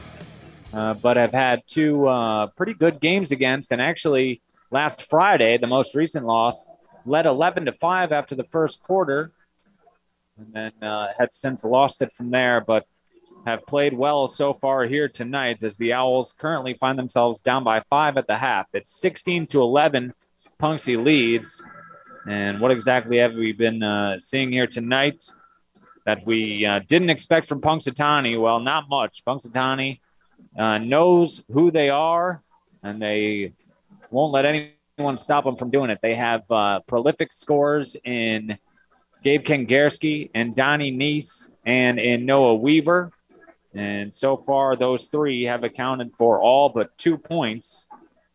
but have had two pretty good games against. And actually, last Friday, the most recent loss, led 11-5 after the first quarter, and then had since lost it from there, but have played well so far here tonight as the Owls currently find themselves down by 5 at the half. It's 16-11, Punxsy leads. And what exactly have we been seeing here tonight that we didn't expect from Punxsutawney? Well, not much. Punxsutawney knows who they are, and they won't let anyone stop them from doing it. They have prolific scorers in Gabe Kengarski and Donnie Neese and in Noah Weaver. And so far, those three have accounted for all but 2 points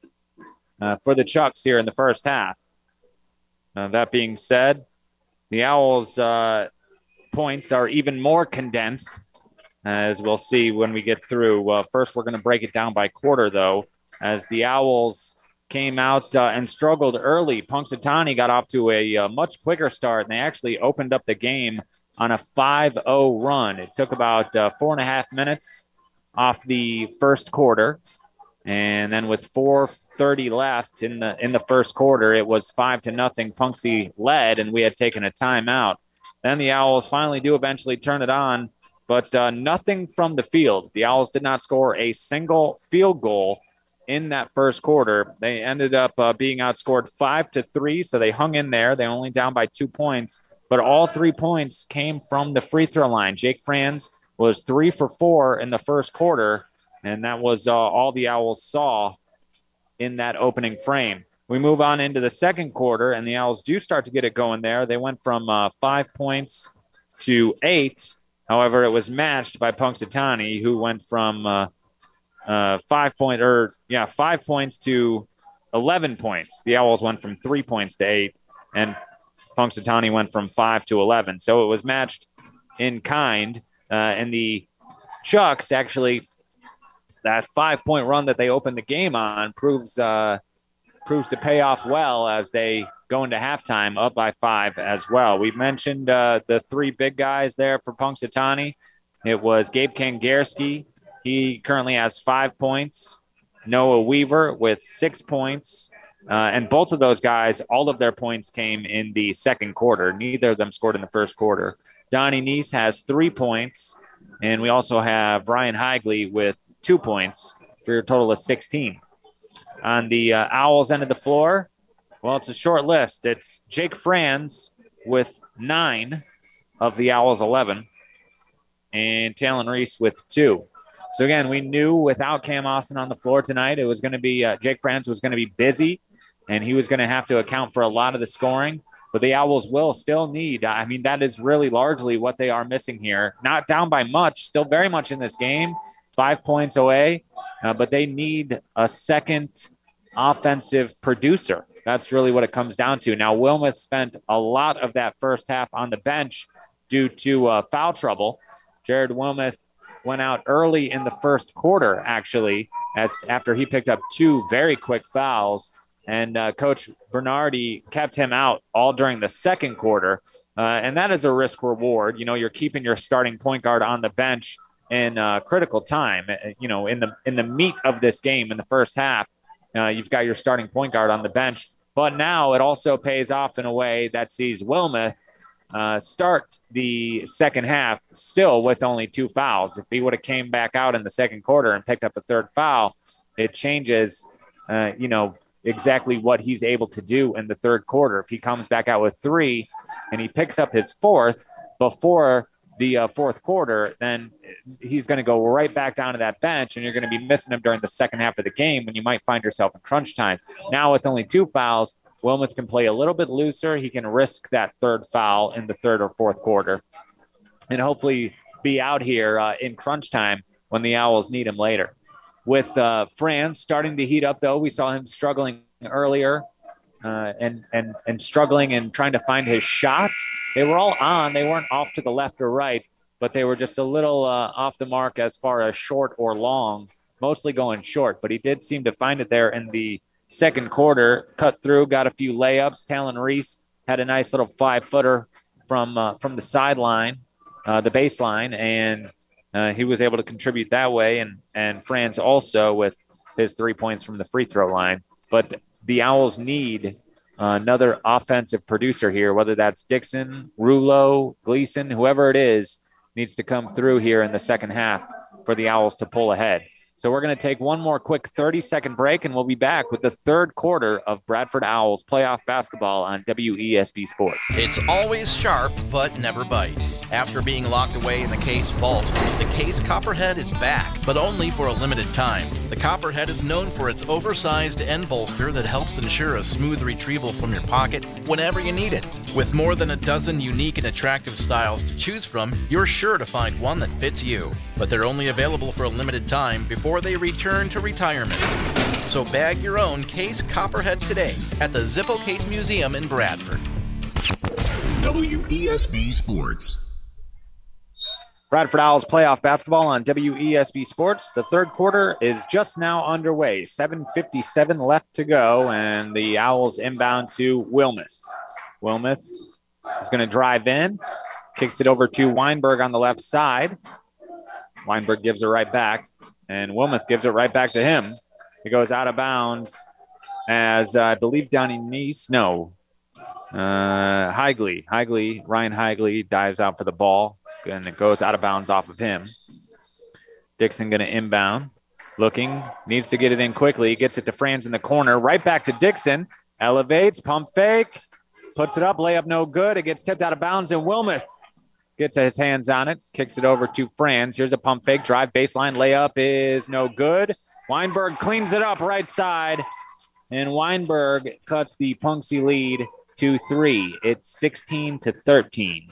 for the Chucks here in the first half. That being said, the Owls' points are even more condensed, as we'll see when we get through. First, we're going to break it down by quarter, though, as the Owls came out and struggled early. Punxsutawney got off to a much quicker start, and they actually opened up the game on a 5-0 run. It took about 4.5 minutes off the first quarter, and then with 4:30 left in the first quarter, it was 5-0. Punxsy led, and we had taken a timeout. Then the Owls finally do eventually turn it on, but nothing from the field. The Owls did not score a single field goal in that first quarter. They ended up being outscored 5-3, so they hung in there. They only down by 2 points, but all 3 points came from the free throw line. Jake Franz was 3 for 4 in the first quarter, and that was all the Owls saw in that opening frame. We move on into the second quarter, and the Owls do start to get it going there. They went from 5 points to 8. However, it was matched by Punxsutawney, who went from 5 points to 11 points. The Owls went from 3 points to 8, and Punxsutawney went from 5 to 11. So it was matched in kind. And the Chucks, actually, that 5-point run that they opened the game on proves to pay off well as they go into halftime up by 5 as well. We mentioned the 3 big guys there for Punxsutawney. It was Gabe Kangarski. He currently has 5 points. Noah Weaver with 6 points. And both of those guys, all of their points came in the second quarter. Neither of them scored in the first quarter. Donnie Neese has 3 points. And we also have Ryan Higley with 2 points for a total of 16. On the Owls end of the floor, well, it's a short list. It's Jake Franz with 9 of the Owls' 11. And Talon Reese with 2. So, again, we knew without Cam Austin on the floor tonight, it was going to be Jake Franz was going to be busy, and he was going to have to account for a lot of the scoring. But the Owls will still need, I mean, that is really largely what they are missing here. Not down by much, still very much in this game, 5 points away, but they need a second offensive producer. That's really what it comes down to. Now, Wilmoth spent a lot of that first half on the bench due to foul trouble. Jared Wilmoth went out early in the first quarter, actually, after he picked up 2 very quick fouls. And Coach Bernardi kept him out all during the second quarter. And that is a risk reward. You know, you're keeping your starting point guard on the bench in critical time. You know, in the meat of this game in the first half, you've got your starting point guard on the bench. But now it also pays off in a way that sees Wilmoth start the second half still with only 2 fouls. If he would have came back out in the second quarter and picked up a third foul, it changes, exactly what he's able to do in the third quarter. If he comes back out with 3 and he picks up his 4th before the fourth quarter, then he's going to go right back down to that bench, and you're going to be missing him during the second half of the game when you might find yourself in crunch time. Now with only 2 fouls, Wilmoth can play a little bit looser. He can risk that third foul in the third or fourth quarter and hopefully be out here in crunch time when the Owls need him later. With Franz starting to heat up, though, we saw him struggling earlier and struggling and trying to find his shot. They were all on. They weren't off to the left or right, but they were just a little off the mark as far as short or long, mostly going short. But he did seem to find it there in the second quarter, cut through, got a few layups. Talon Reese had a nice little 5-footer from the sideline, the baseline, and he was able to contribute that way. And Franz also with his 3 points from the free throw line. But the Owls need another offensive producer here, whether that's Dixon, Rulo, Gleason, whoever it is, needs to come through here in the second half for the Owls to pull ahead. So we're going to take one more quick 30-second break, and we'll be back with the third quarter of Bradford Owls playoff basketball on WESB Sports. It's always sharp, but never bites. After being locked away in the Case vault, the Case Copperhead is back, but only for a limited time. The Copperhead is known for its oversized end bolster that helps ensure a smooth retrieval from your pocket whenever you need it. With more than a dozen unique and attractive styles to choose from, you're sure to find one that fits you. But they're only available for a limited time before they return to retirement. So bag your own Case Copperhead today at the Zippo Case Museum in Bradford. WESB Sports. Bradford Owls playoff basketball on WESB Sports. The third quarter is just now underway. 7:57 left to go, and the Owls inbound to Wilmoth. Wilmoth is going to drive in, kicks it over to Weinberg on the left side. Weinberg gives it right back, and Wilmoth gives it right back to him. He goes out of bounds as I believe Donnie Neese. No, Higley. Ryan Higley dives out for the ball, and it goes out of bounds off of him. Dixon going to inbound. Looking, needs to get it in quickly. He gets it to Franz in the corner. Right back to Dixon. Elevates, pump fake. Puts it up, layup no good. It gets tipped out of bounds, and Wilmoth gets his hands on it, kicks it over to Franz. Here's a pump fake, drive, baseline, layup is no good. Weinberg cleans it up right side, and Weinberg cuts the Punxsy lead to 3. It's 16-13.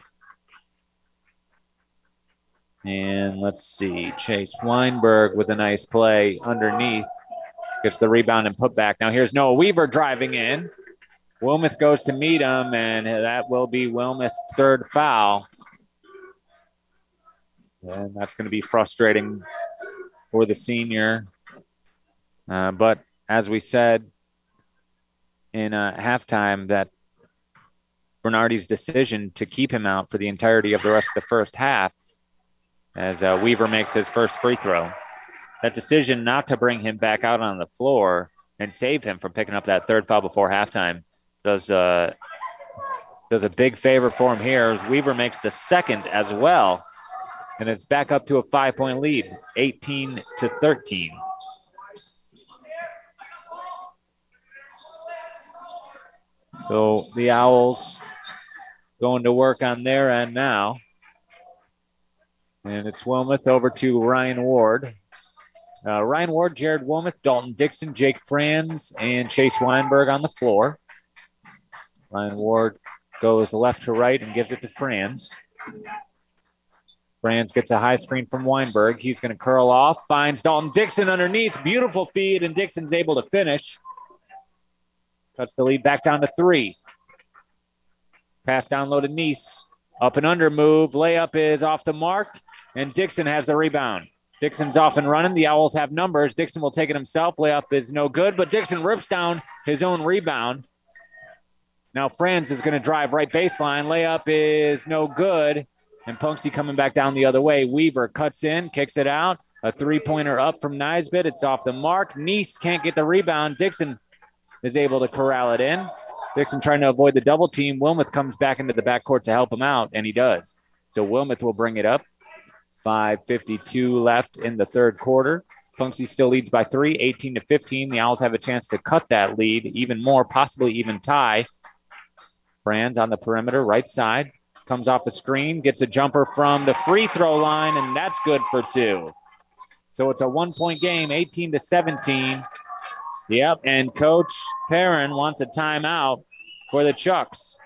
And let's see, Chase Weinberg with a nice play underneath. Gets the rebound and put back. Now here's Noah Weaver driving in. Wilmoth goes to meet him, and that will be Wilmoth's third foul. And that's going to be frustrating for the senior. But as we said in halftime, that Bernardi's decision to keep him out for the entirety of the rest of the first half as Weaver makes his first free throw. That decision not to bring him back out on the floor and save him from picking up that third foul before halftime does a big favor for him here as Weaver makes the second as well. And it's back up to a 5-point lead, 18-13. So the Owls going to work on their end now. And it's Wilmoth over to Ryan Ward. Ryan Ward, Jared Wilmoth, Dalton Dixon, Jake Franz, and Chase Weinberg on the floor. Ryan Ward goes left to right and gives it to Franz. Franz gets a high screen from Weinberg. He's going to curl off, finds Dalton Dixon underneath. Beautiful feed, and Dixon's able to finish. Cuts the lead back down to 3. Pass down low to Nice. Up and under move. Layup is off the mark, and Dixon has the rebound. Dixon's off and running. The Owls have numbers. Dixon will take it himself. Layup is no good, but Dixon rips down his own rebound. Now Franz is going to drive right baseline. Layup is no good, and Punksy coming back down the other way. Weaver cuts in, kicks it out. A three-pointer up from Nisbet. It's off the mark. Nice can't get the rebound. Dixon is able to corral it in. Dixon trying to avoid the double team. Wilmoth comes back into the backcourt to help him out, and he does. So Wilmoth will bring it up. 5:52 left in the third quarter. Punksy still leads by 3, 18-15. The Owls have a chance to cut that lead even more, possibly even tie. Franz on the perimeter, right side. Comes off the screen, gets a jumper from the free throw line, and that's good for 2. So it's a 1-point game, 18-17. Yep, and Coach Perrin wants a timeout for the Chucks.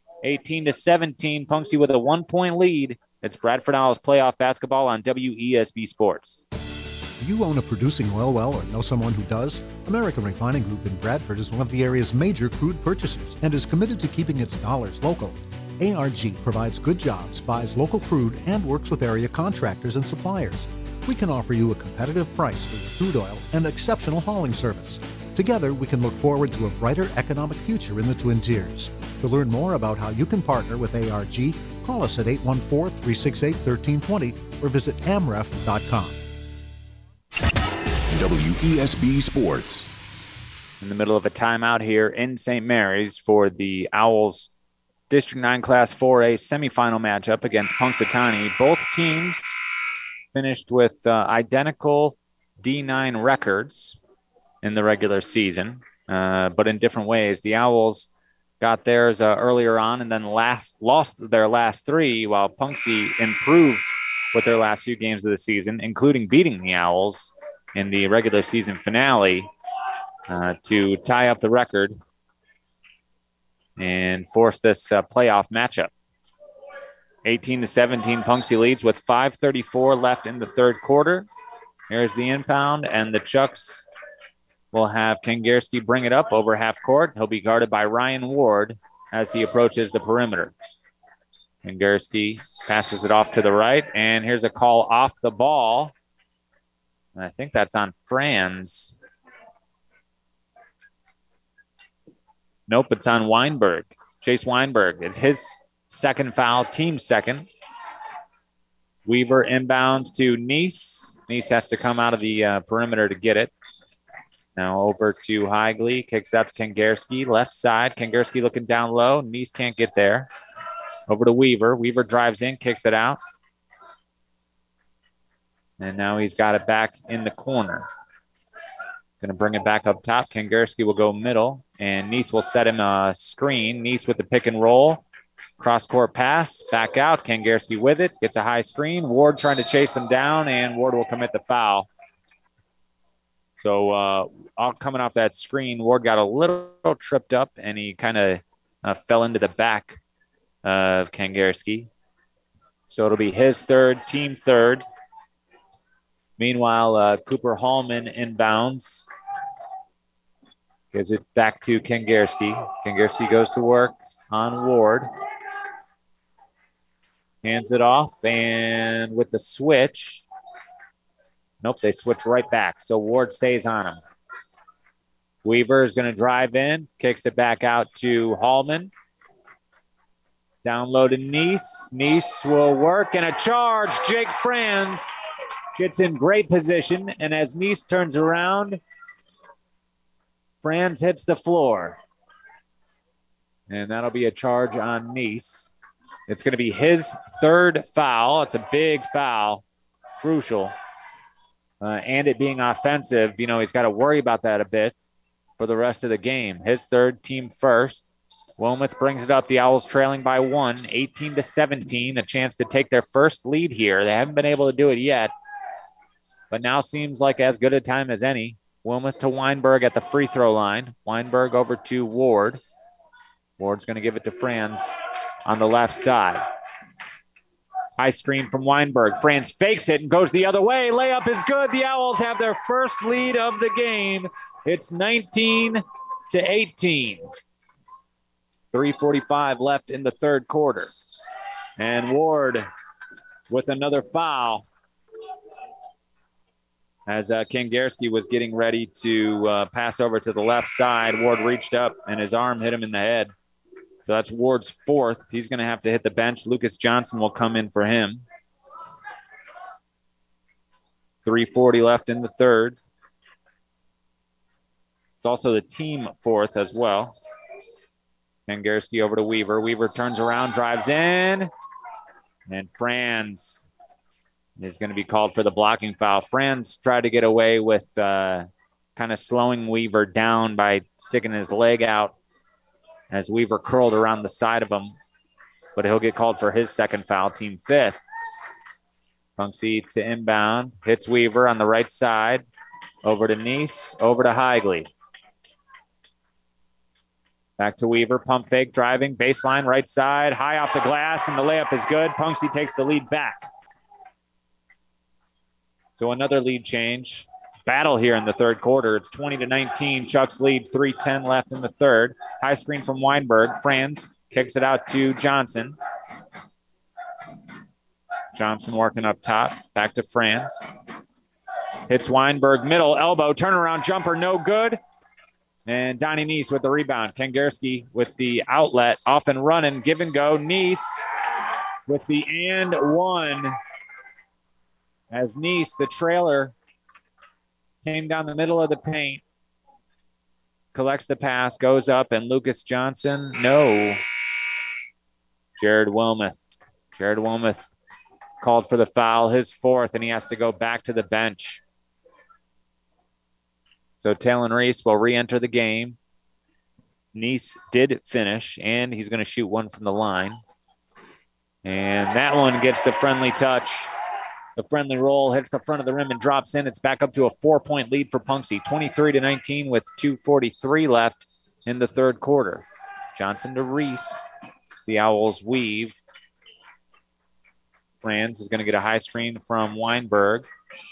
18-17, Punksy with a 1-point lead. It's Bradford Owls playoff basketball on WESB Sports. Do you own a producing oil well or know someone who does? American Refining Group in Bradford is one of the area's major crude purchasers and is committed to keeping its dollars local. ARG provides good jobs, buys local crude, and works with area contractors and suppliers. We can offer you a competitive price for your crude oil and exceptional hauling service. Together, we can look forward to a brighter economic future in the Twin Tiers. To learn more about how you can partner with ARG, call us at 814-368-1320 or visit amref.com. WESB Sports. In the middle of a timeout here in St. Mary's for the Owls District 9 Class 4A semifinal matchup against Punxsutawney. Both teams finished with identical D9 records in the regular season, but in different ways. The Owls got theirs earlier on and then lost their last 3, while Punxsy improved with their last few games of the season, including beating the Owls in the regular season finale to tie up the record and force this playoff matchup. 18-17, Punxsy leads with 5:34 left in the third quarter. Here's the inbound, and the Chucks will have Kangarski bring it up over half court. He'll be guarded by Ryan Ward as he approaches the perimeter. Kangarski passes it off to the right, and here's a call off the ball. And I think that's on Franz. Nope, it's on Weinberg. Chase Weinberg. It's his second foul, team second. Weaver inbounds to Nice. Nice has to come out of the perimeter to get it. Now over to Higley. Kicks out to Kangarski. Left side. Kangarski looking down low. Nice can't get there. Over to Weaver. Weaver drives in, kicks it out. And now he's got it back in the corner. Going to bring it back up top. Kangarski will go middle, and Nice will set him a screen. Nice with the pick and roll. Cross-court pass, back out. Kangarski with it, gets a high screen. Ward trying to chase him down, and Ward will commit the foul. So all coming off that screen, Ward got a little tripped up, and he kind of fell into the back of Kangarski. So it'll be his third, team third. Meanwhile, Cooper Hallman inbounds. Gives it back to Kangarski. Kangarski goes to work on Ward. Hands it off, and with the switch, nope, they switch right back. So Ward stays on him. Weaver is going to drive in, kicks it back out to Hallman. Down low to Neese. Neese will work, and a charge. Jake Franz gets in great position, and as Neese turns around, Franz hits the floor. And that'll be a charge on Neese. It's going to be his third foul. It's a big foul, crucial. And it being offensive, he's got to worry about that a bit for the rest of the game. His third, team first. Wilmoth brings it up. The Owls trailing by 1, 18-17. A chance to take their first lead here. They haven't been able to do it yet, but now seems like as good a time as any. Wilmoth to Weinberg at the free throw line. Weinberg over to Ward. Ward's going to give it to Franz on the left side. High screen from Weinberg. Franz fakes it and goes the other way. Layup is good. The Owls have their first lead of the game. It's 19-18. 3:45 left in the third quarter. And Ward with another foul as Kangarski was getting ready to pass over to the left side. Ward reached up and his arm hit him in the head. So that's Ward's fourth. He's going to have to hit the bench. Lucas Johnson will come in for him. 3:40 left in the third. It's also the team fourth as well. Kangarski over to Weaver. Weaver turns around, drives in, and Franz is going to be called for the blocking foul. Franz tried to get away with kind of slowing Weaver down by sticking his leg out as Weaver curled around the side of him, but he'll get called for his second foul, team fifth. Punksy to inbound, hits Weaver on the right side, over to Neese, over to Higley. Back to Weaver, pump fake, driving, baseline, right side, high off the glass, and the layup is good. Punksy takes the lead back. So another lead change. Battle here in the third quarter. It's 20-19. Chuck's lead, 3:10 left in the third. High screen from Weinberg. Franz kicks it out to Johnson. Johnson working up top. Back to Franz. Hits Weinberg, middle, elbow, turnaround jumper, no good. And Donnie Neese with the rebound. Kangarski with the outlet, off and running, give and go. Neese with the and one. As Neese, the trailer, came down the middle of the paint, collects the pass, goes up, and Lucas Johnson, no. Jared Wilmoth. Jared Wilmoth called for the foul, his fourth, and he has to go back to the bench. So Talon Reese will re-enter the game. Neese did finish, and he's going to shoot one from the line. And that one gets the friendly touch. The friendly roll hits the front of the rim and drops in. It's back up to a 4-point lead for Punksy. 23-19 with 2:43 left in the third quarter. Johnson to Reese. The Owls weave. Franz is going to get a high screen from Weinberg.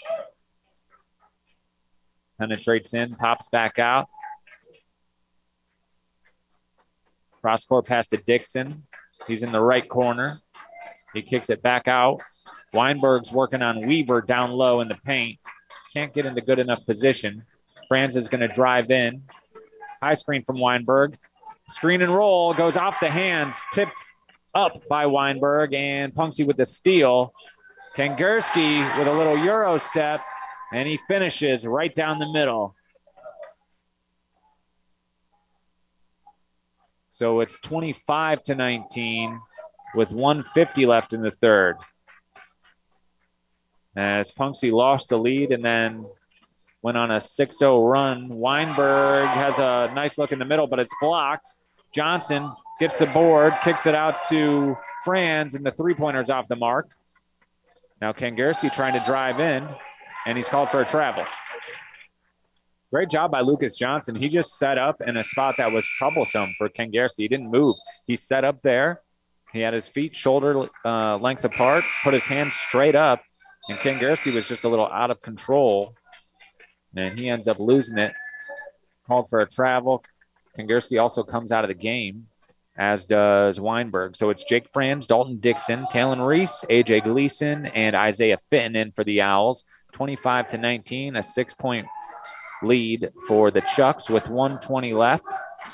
Penetrates in, pops back out. Cross court pass to Dixon. He's in the right corner. He kicks it back out. Weinberg's working on Weaver down low in the paint. Can't get into good enough position. Franz is going to drive in. High screen from Weinberg. Screen and roll goes off the hands, tipped up by Weinberg, and Punksy with the steal. Kangarski with a little Euro step, and he finishes right down the middle. So it's 25-19 with 1:50 left in the third. As Punksy lost the lead and then went on a 6-0 run. Weinberg has a nice look in the middle, but it's blocked. Johnson gets the board, kicks it out to Franz, and the three-pointer's off the mark. Now Kangarski trying to drive in, and he's called for a travel. Great job by Lucas Johnson. He just set up in a spot that was troublesome for Kangarski. He didn't move. He set up there. He had his feet shoulder length apart, put his hands straight up, and Kangarski was just a little out of control, and he ends up losing it. Called for a travel. Kangarski also comes out of the game. as does Weinberg. So it's Jake Franz, Dalton Dixon, Talon Reese, A.J. Gleason, and Isaiah Fitton in for the Owls. 25-19, a 6-point lead for the Chucks with 1:20 left.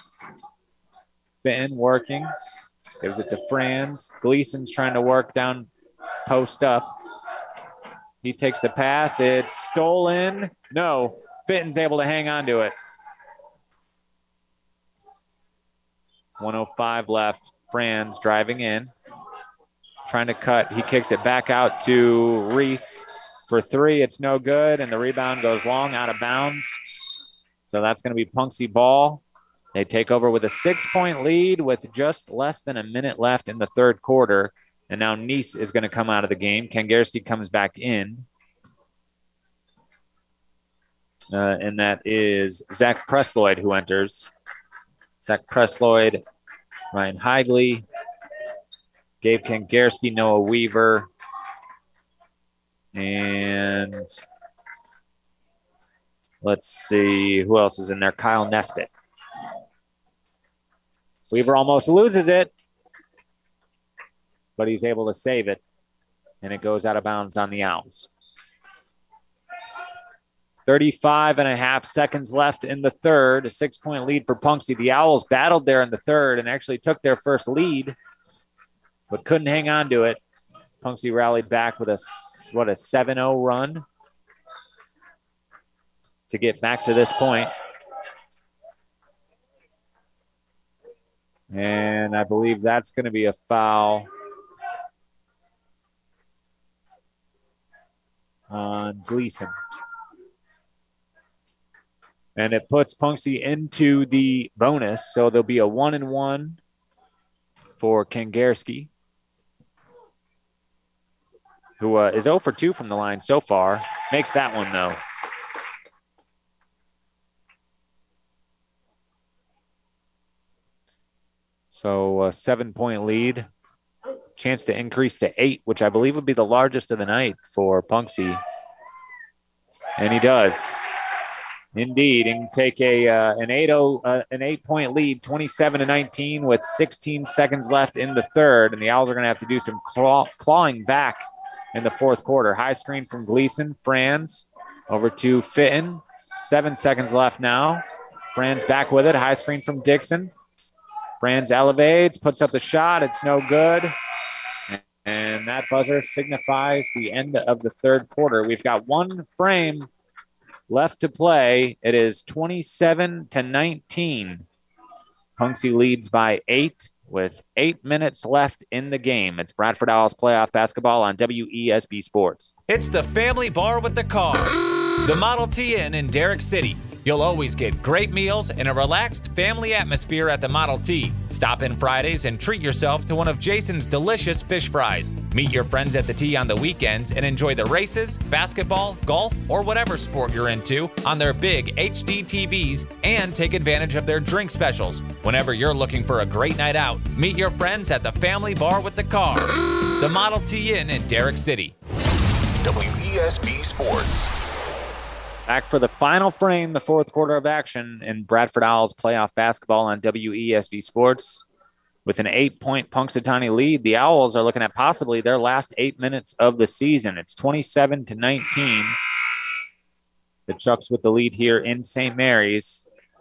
Fitton working. Gives it to Franz. Gleason's trying to work down post up. He takes the pass. It's stolen. No, Fitton's able to hang on to it. 1:05 left. Franz driving in. Trying to cut. He kicks it back out to Reese for three. It's no good, and the rebound goes long out of bounds. So that's going to be Punxsutawney ball. They take over with a 6-point lead with just less than a minute left in the third quarter. And now Nice is going to come out of the game. Kangarski comes back in. And that is Zach Presloyd who enters. Zach Presloyd, Ryan Higley, Gabe Kangarski, Noah Weaver, and let's see who else is in there. Kyle Nesbitt. Weaver almost loses it, but he's able to save it, and it goes out of bounds on the Owls. 35.5 seconds left in the third, a 6-point lead for Punxsutawney. The Owls battled there in the third and actually took their first lead, but couldn't hang on to it. Punxsutawney rallied back with a 7-0 run to get back to this point. And I believe that's going to be a foul on Gleason. And it puts Punxsutawney into the bonus, so there'll be a 1-1 for Kangarski, who is 0 for 2 from the line so far. Makes that one, though. So a 7-point lead. Chance to increase to 8, which I believe would be the largest of the night for Punxsutawney. And he does. Indeed, and take an 8-point lead, 27-19 with 16 seconds left in the third, and the Owls are going to have to do some clawing back in the fourth quarter. High screen from Gleason, Franz over to Fitton. 7 seconds left now. Franz back with it. High screen from Dixon. Franz elevates, puts up the shot. It's no good. And that buzzer signifies the end of the third quarter. We've got one frame left to play. It is 27-19. Punxsutawney leads by 8 with 8 minutes left in the game. It's Bradford Owls playoff basketball on WESB Sports. It's the family bar with the car. The Model T Inn in Derrick City. You'll always get great meals and a relaxed family atmosphere at the Model T. Stop in Fridays and treat yourself to one of Jason's delicious fish fries. Meet your friends at the T on the weekends and enjoy the races, basketball, golf, or whatever sport you're into on their big HD TVs, and take advantage of their drink specials. Whenever you're looking for a great night out, meet your friends at the family bar with the car. The Model T Inn in Derrick City. WESB Sports. Back for the final frame, the fourth quarter of action in Bradford Owls playoff basketball on WESB Sports. With an 8-point Punxsutawney lead, the Owls are looking at possibly their last 8 minutes of the season. It's 27-19. The Chucks with the lead here in St. Mary's.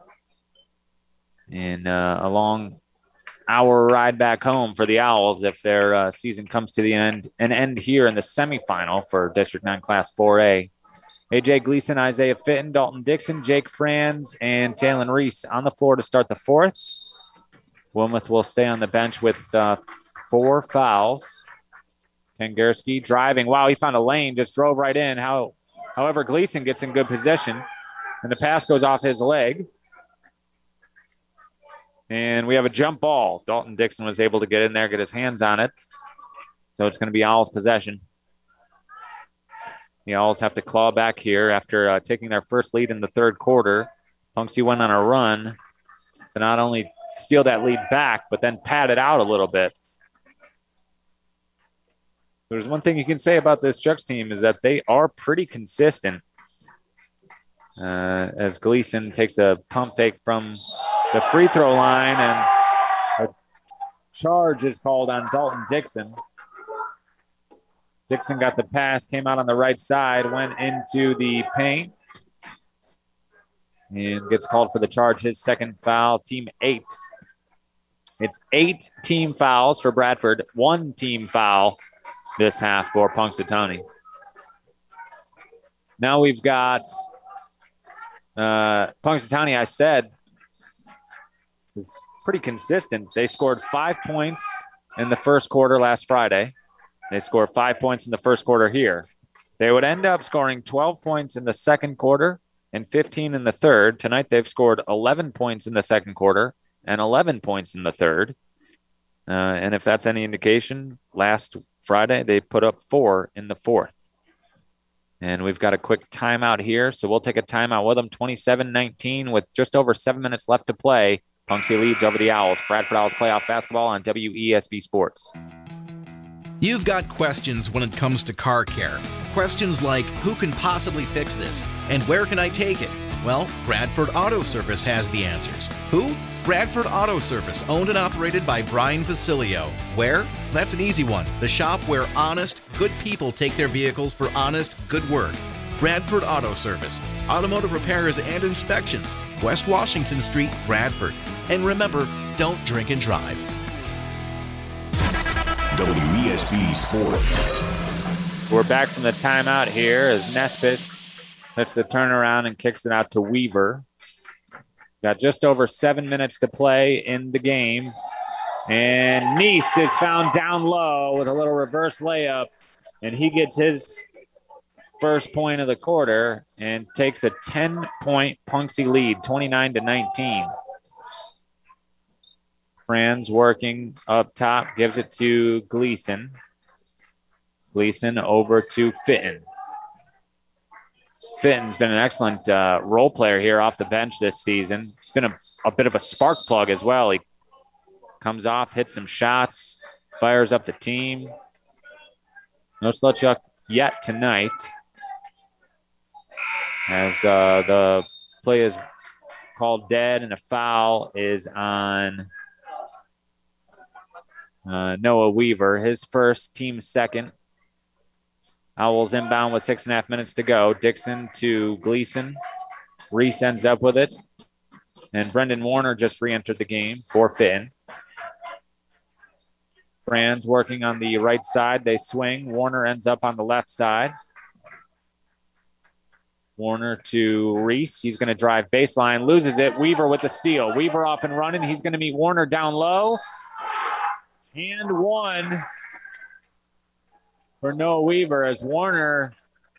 And a long hour ride back home for the Owls if their season comes to the end here in the semifinal for District 9 Class 4A. A.J. Gleason, Isaiah Fitton, Dalton Dixon, Jake Franz, and Talon Reese on the floor to start the fourth. Wilmoth will stay on the bench with 4 fouls. Kangarski driving. Wow, he found a lane, just drove right in. However, Gleason gets in good position, and the pass goes off his leg. And we have a jump ball. Dalton Dixon was able to get in there, get his hands on it. So it's going to be Owls possession. The Owls have to claw back here after taking their first lead in the third quarter. Punxsutawney went on a run to not only steal that lead back, but then pad it out a little bit. There's one thing you can say about this Chucks team is that they are pretty consistent. As Gleason takes a pump fake from the free throw line, and charge is called on Dalton Dixon. Dixon got the pass, came out on the right side, went into the paint, and gets called for the charge. His second foul, team 8th. It's 8 team fouls for Bradford, 1 team foul this half for Punxsutawney. Now we've got Punxsutawney, I said, is pretty consistent. They scored 5 points in the first quarter last Friday. They scored 5 points in the first quarter here. They would end up scoring 12 points in the second quarter and 15 in the third. Tonight they've scored 11 points in the second quarter and 11 points in the third. And if that's any indication, last Friday they put up 4 in the fourth. And we've got a quick timeout here, so we'll take a timeout with them. 27-19 with just over 7 minutes left to play. Punxsutawney leads over the Owls. Bradford Owls playoff basketball on WESB Sports. You've got questions when it comes to car care. Questions like, who can possibly fix this? And where can I take it? Well, Bradford Auto Service has the answers. Who? Bradford Auto Service, owned and operated by Brian Facilio. Where? That's an easy one. The shop where honest, good people take their vehicles for honest, good work. Bradford Auto Service, automotive repairs and inspections, West Washington Street, Bradford. And remember, don't drink and drive. WESB Sports. We're back from the timeout here as Nesbitt hits the turnaround and kicks it out to Weaver. Got just over 7 minutes to play in the game. And Neese is found down low with a little reverse layup. And he gets his first point of the quarter and takes a 10-point Punxsutawney lead, 29-19. Franz working up top, gives it to Gleason. Gleason over to Fitton. Fitton's been an excellent role player here off the bench this season. It's been a bit of a spark plug as well. He comes off, hits some shots, fires up the team. No Sletchuk yet tonight, as the play is called dead and a foul is on Noah Weaver, his first, team second. Owls inbound with 6.5 minutes to go. Dixon to Gleason. Reese ends up with it. And Brendan Warner just re-entered the game for Fitton. Franz working on the right side. They swing. Warner ends up on the left side. Warner to Reese. He's going to drive baseline. Loses it. Weaver with the steal. Weaver off and running. He's going to meet Warner down low. And one for Noah Weaver as Warner,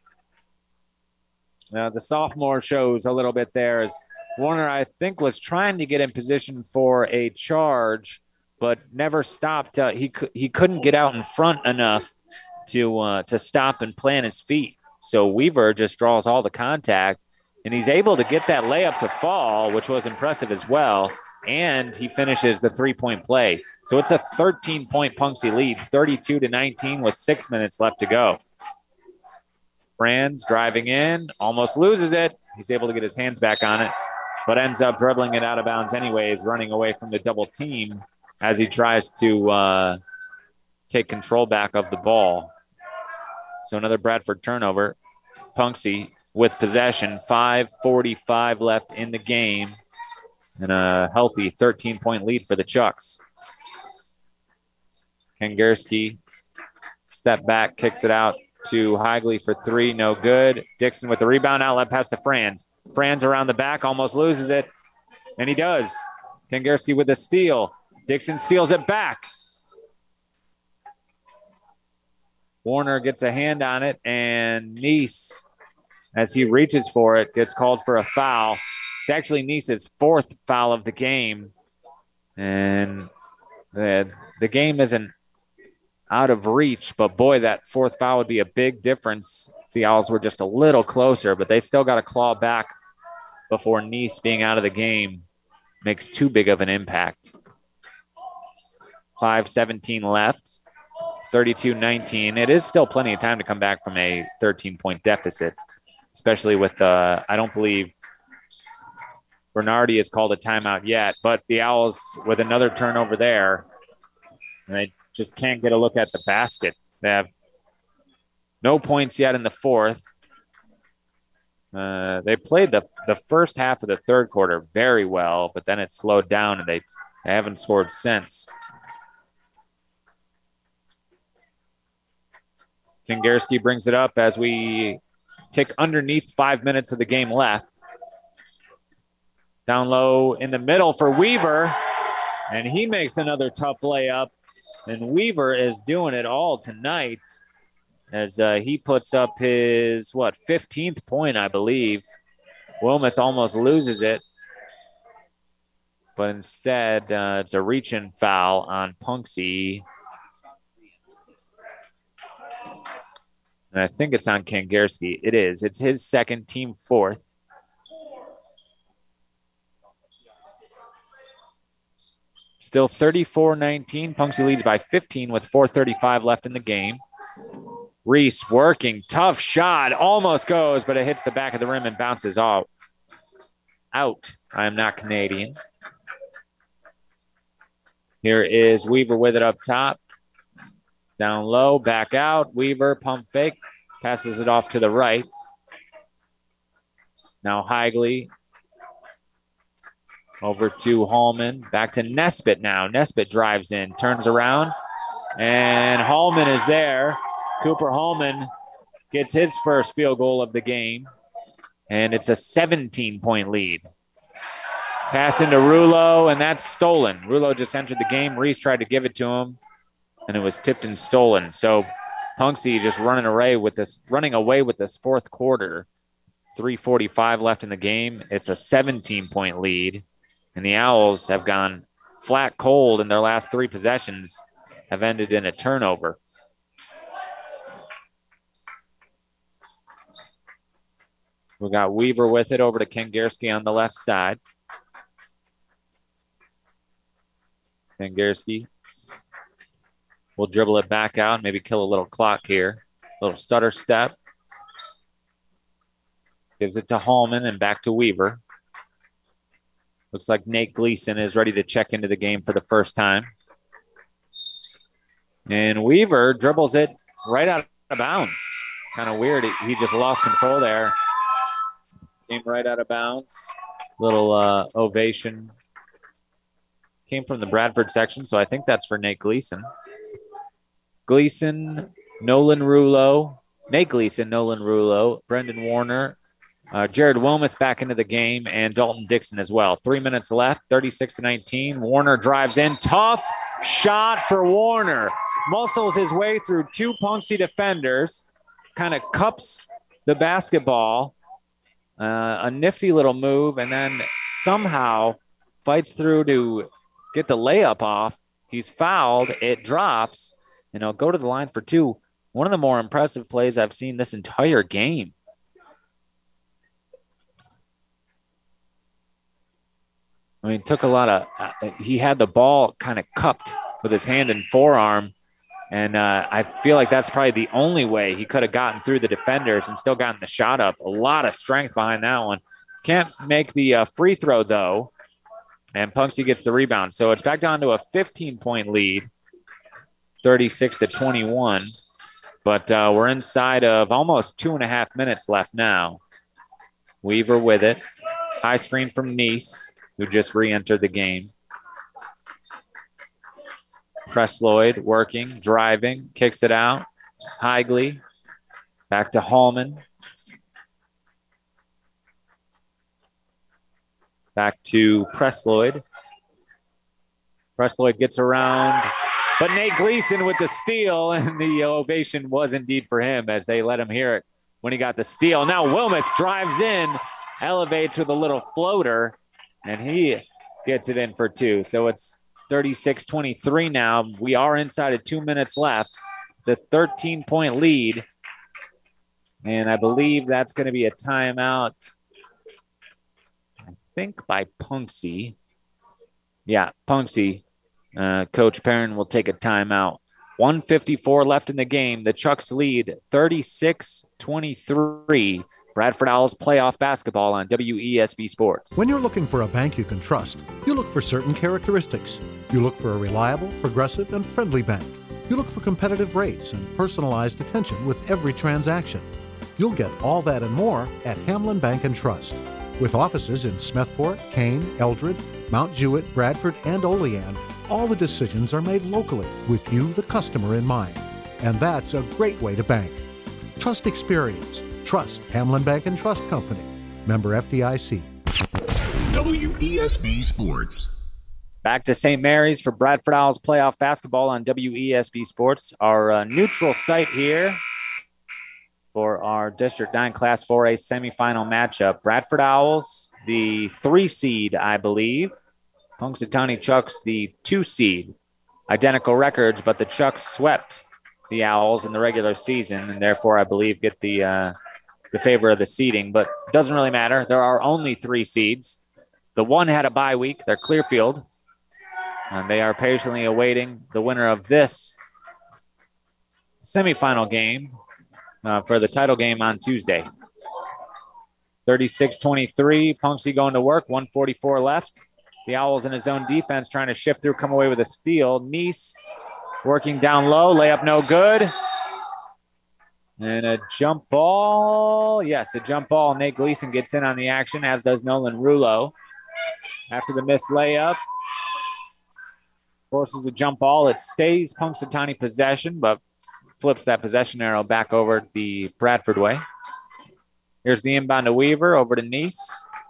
the sophomore, shows a little bit there as Warner, I think, was trying to get in position for a charge, but never stopped. He couldn't get out in front enough to stop and plant his feet. So Weaver just draws all the contact, and he's able to get that layup to fall, which was impressive as well. And he finishes the three-point play. So it's a 13-point Punxsutawney lead, 32-19 with 6 minutes left to go. Franz driving in, almost loses it. He's able to get his hands back on it, but ends up dribbling it out of bounds anyways, running away from the double team as he tries to take control back of the ball. So another Bradford turnover. Punxsutawney with possession, 5:45 left in the game. And a healthy 13-point lead for the Chucks. Kangarski step back, kicks it out to Higley for three, no good. Dixon with the rebound, outlet pass to Franz. Franz around the back, almost loses it, and he does. Kangarski with the steal. Dixon steals it back. Warner gets a hand on it, and Neese, as he reaches for it, gets called for a foul. It's actually Neese's fourth foul of the game. And the game isn't out of reach, but boy, that fourth foul would be a big difference. The Owls were just a little closer, but they still got to claw back before Neese being out of the game makes too big of an impact. 5:17 left, 32-19. It is still plenty of time to come back from a 13-point deficit, especially with, I don't believe Bernardi has called a timeout yet, but the Owls with another turnover there And they just can't get a look at the basket. They have no points yet in the fourth. They played the first half of the third quarter very well, but then it slowed down, and they haven't scored since. Kingerski brings it up as we tick underneath 5 minutes of the game left. Down low in the middle for Weaver, and he makes another tough layup. And Weaver is doing it all tonight as he puts up his, 15th point, I believe. Wilmoth almost loses it. But instead, it's a reach-in foul on Punksy. And I think it's on Kangarski. It is. It's his second, team fourth. Still 34-19. Punksy leads by 15 with 4:35 left in the game. Reese working. Tough shot. Almost goes, but it hits the back of the rim and bounces out. I am not Canadian. Here is Weaver with it up top. Down low, back out. Weaver, pump fake. Passes it off to the right. Now Higley. Over to Hallman. Back to Nesbitt now. Nesbitt drives in, turns around, and Hallman is there. Cooper Hallman gets his first field goal of the game, and it's a 17-point lead. Pass into Rulo, and that's stolen. Rulo just entered the game. Reese tried to give it to him, and it was tipped and stolen. So Punksy just running away with this fourth quarter. 3:45 left in the game. It's a 17-point lead. And the Owls have gone flat cold in their last three possessions, have ended in a turnover. We got Weaver with it over to Kangarski on the left side. Kangarski will dribble it back out, maybe kill a little clock here. Little stutter step. Gives it to Hallman and back to Weaver. Looks like Nate Gleason is ready to check into the game for the first time. And Weaver dribbles it right out of bounds. Kind of weird. He just lost control there. Came right out of bounds. Little ovation. Came from the Bradford section, so I think that's for Nate Gleason. Gleason, Nolan Rulo. Nate Gleason, Nolan Rulo, Brendan Warner, Jared Wilmoth back into the game, and Dalton Dixon as well. 3 minutes left, 36-19. Warner drives in. Tough shot for Warner. Muscles his way through two Punksy defenders. Kind of cups the basketball. A nifty little move, and then somehow fights through to get the layup off. He's fouled. It drops, and he'll go to the line for two. One of the more impressive plays I've seen this entire game. I mean, took a lot of he had the ball kind of cupped with his hand and forearm, and I feel like that's probably the only way he could have gotten through the defenders and still gotten the shot up. A lot of strength behind that one. Can't make the free throw, though, and Punksy gets the rebound. So it's back down to a 15-point lead, 36-21, but we're inside of almost 2.5 minutes left now. Weaver with it. High screen from Neese, who just re-entered the game. Presloyd working, driving, kicks it out. Higley, back to Hallman. Back to Presloyd. Presloyd gets around, but Nate Gleason with the steal, and the ovation was indeed for him as they let him hear it when he got the steal. Now Wilmoth drives in, elevates with a little floater, and he gets it in for two. So it's 36-23 now. We are inside of 2 minutes left. It's a 13-point lead. And I believe that's going to be a timeout, I think, by Punksy. Yeah, Punksy. Coach Perrin will take a timeout. 1:54 left in the game. The Chucks lead 36-23. Bradford Owls playoff basketball on WESB Sports. When you're looking for a bank you can trust, you look look for certain characteristics. You look for a reliable, progressive, and friendly bank. You look for competitive rates and personalized attention with every transaction. You'll get all that and more at Hamlin Bank and Trust. With offices in Smethport, Kane, Eldred, Mount Jewett, Bradford, and Olean, all the decisions are made locally with you, the customer, in mind. And that's a great way to bank. Trust experience. Trust Hamlin Bank and Trust Company. Member FDIC. WESB Sports. Back to St. Mary's for Bradford Owls playoff basketball on WESB Sports. Our neutral site here for our District 9 Class 4A semifinal matchup. Bradford Owls, the 3 seed, I believe. Punxsutawney Chucks, the 2 seed. Identical records, but the Chucks swept the Owls in the regular season, and therefore I believe get the favor of the seeding. But it doesn't really matter. There are only 3 seeds. The one had a bye week. They're Clearfield. And they are patiently awaiting the winner of this semifinal game for the title game on Tuesday. 36-23, Punxsy going to work, 1:44 left. The Owls in his own defense trying to shift through, come away with a steal. Neese working down low, layup no good. And a jump ball. Yes, a jump ball. Nate Gleason gets in on the action, as does Nolan Rulo. After the missed layup, forces a jump ball. It stays Punxsutawney possession, but flips that possession arrow back over the Bradford way. Here's the inbound to Weaver, over to Neese.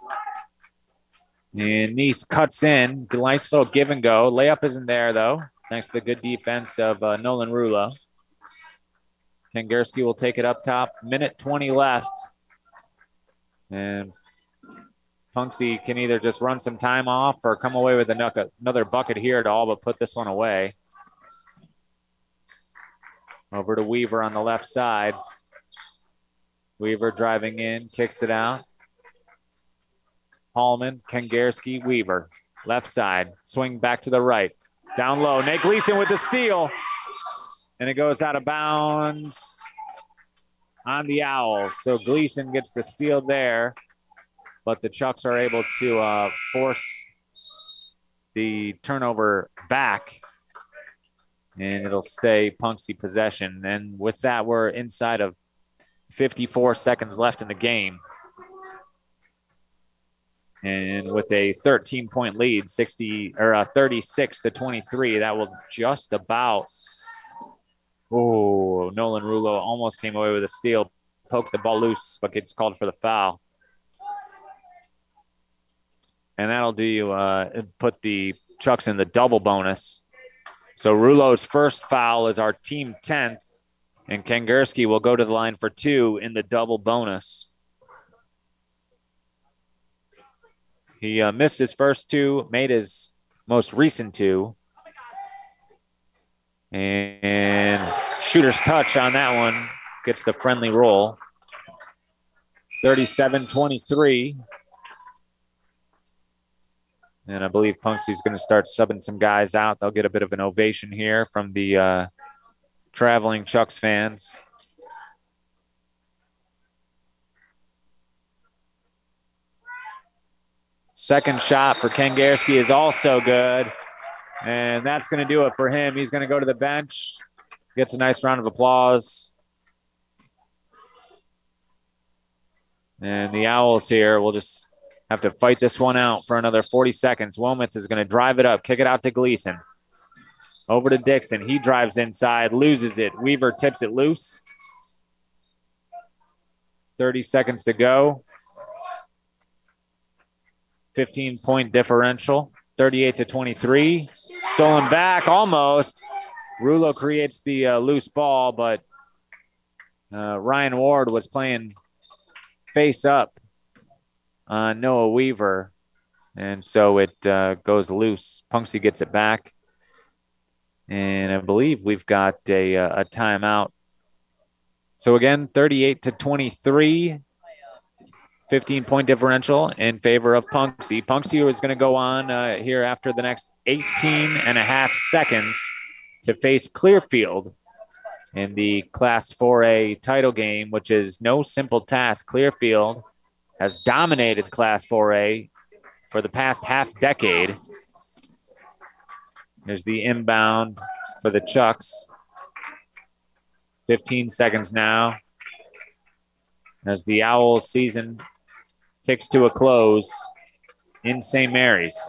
And Neese cuts in. Nice little give and go. Layup isn't there, though, thanks to the good defense of Nolan Rulo. Kangarski will take it up top. Minute 20 left. And Punxsy can either just run some time off or come away with another bucket here to all but put this one away. Over to Weaver on the left side. Weaver driving in, kicks it out. Hallman, Kangarski, Weaver. Left side, swing back to the right. Down low, Nate Gleason with the steal. And it goes out of bounds on the Owls. So Gleason gets the steal there, but the Chucks are able to force the turnover back, and it'll stay Punxsy possession. And with that, we're inside of 54 seconds left in the game. And with a 13-point lead, 36-23, that will just about. Oh, Nolan Rulo almost came away with a steal, poked the ball loose, but gets called for the foul. And that'll do you put the Chucks in the double bonus. So Rulo's first foul is our team 10th, and Kangarski will go to the line for 2 in the double bonus. He missed his first 2, made his most recent 2. And shooter's touch on that one gets the friendly roll. 37-23. And I believe Punxsy's going to start subbing some guys out. They'll get a bit of an ovation here from the traveling Chucks fans. Second shot for Kangarski is also good. And that's going to do it for him. He's going to go to the bench. Gets a nice round of applause. And the Owls here will just have to fight this one out for another 40 seconds. Wilmoth is going to drive it up, kick it out to Gleason. Over to Dixon. He drives inside, loses it. Weaver tips it loose. 30 seconds to go. 15-point differential. 38-23. Stolen back, almost. Rulo creates the loose ball, but Ryan Ward was playing face up on Noah Weaver, and so it goes loose. Punxsy gets it back, and I believe we've got a timeout. So again, 38-23. 15-point differential in favor of Punxsy. Punxsy is going to go on here after the next 18 and a half seconds to face Clearfield in the Class 4A title game, which is no simple task. Clearfield has dominated Class 4A for the past half decade. Here's the inbound for the Chucks. 15 seconds now as the Owls season ticks to a close in St. Mary's.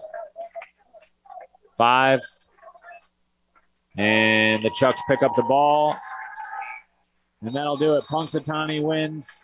5. And the Chucks pick up the ball. And that'll do it. Punxsutawney wins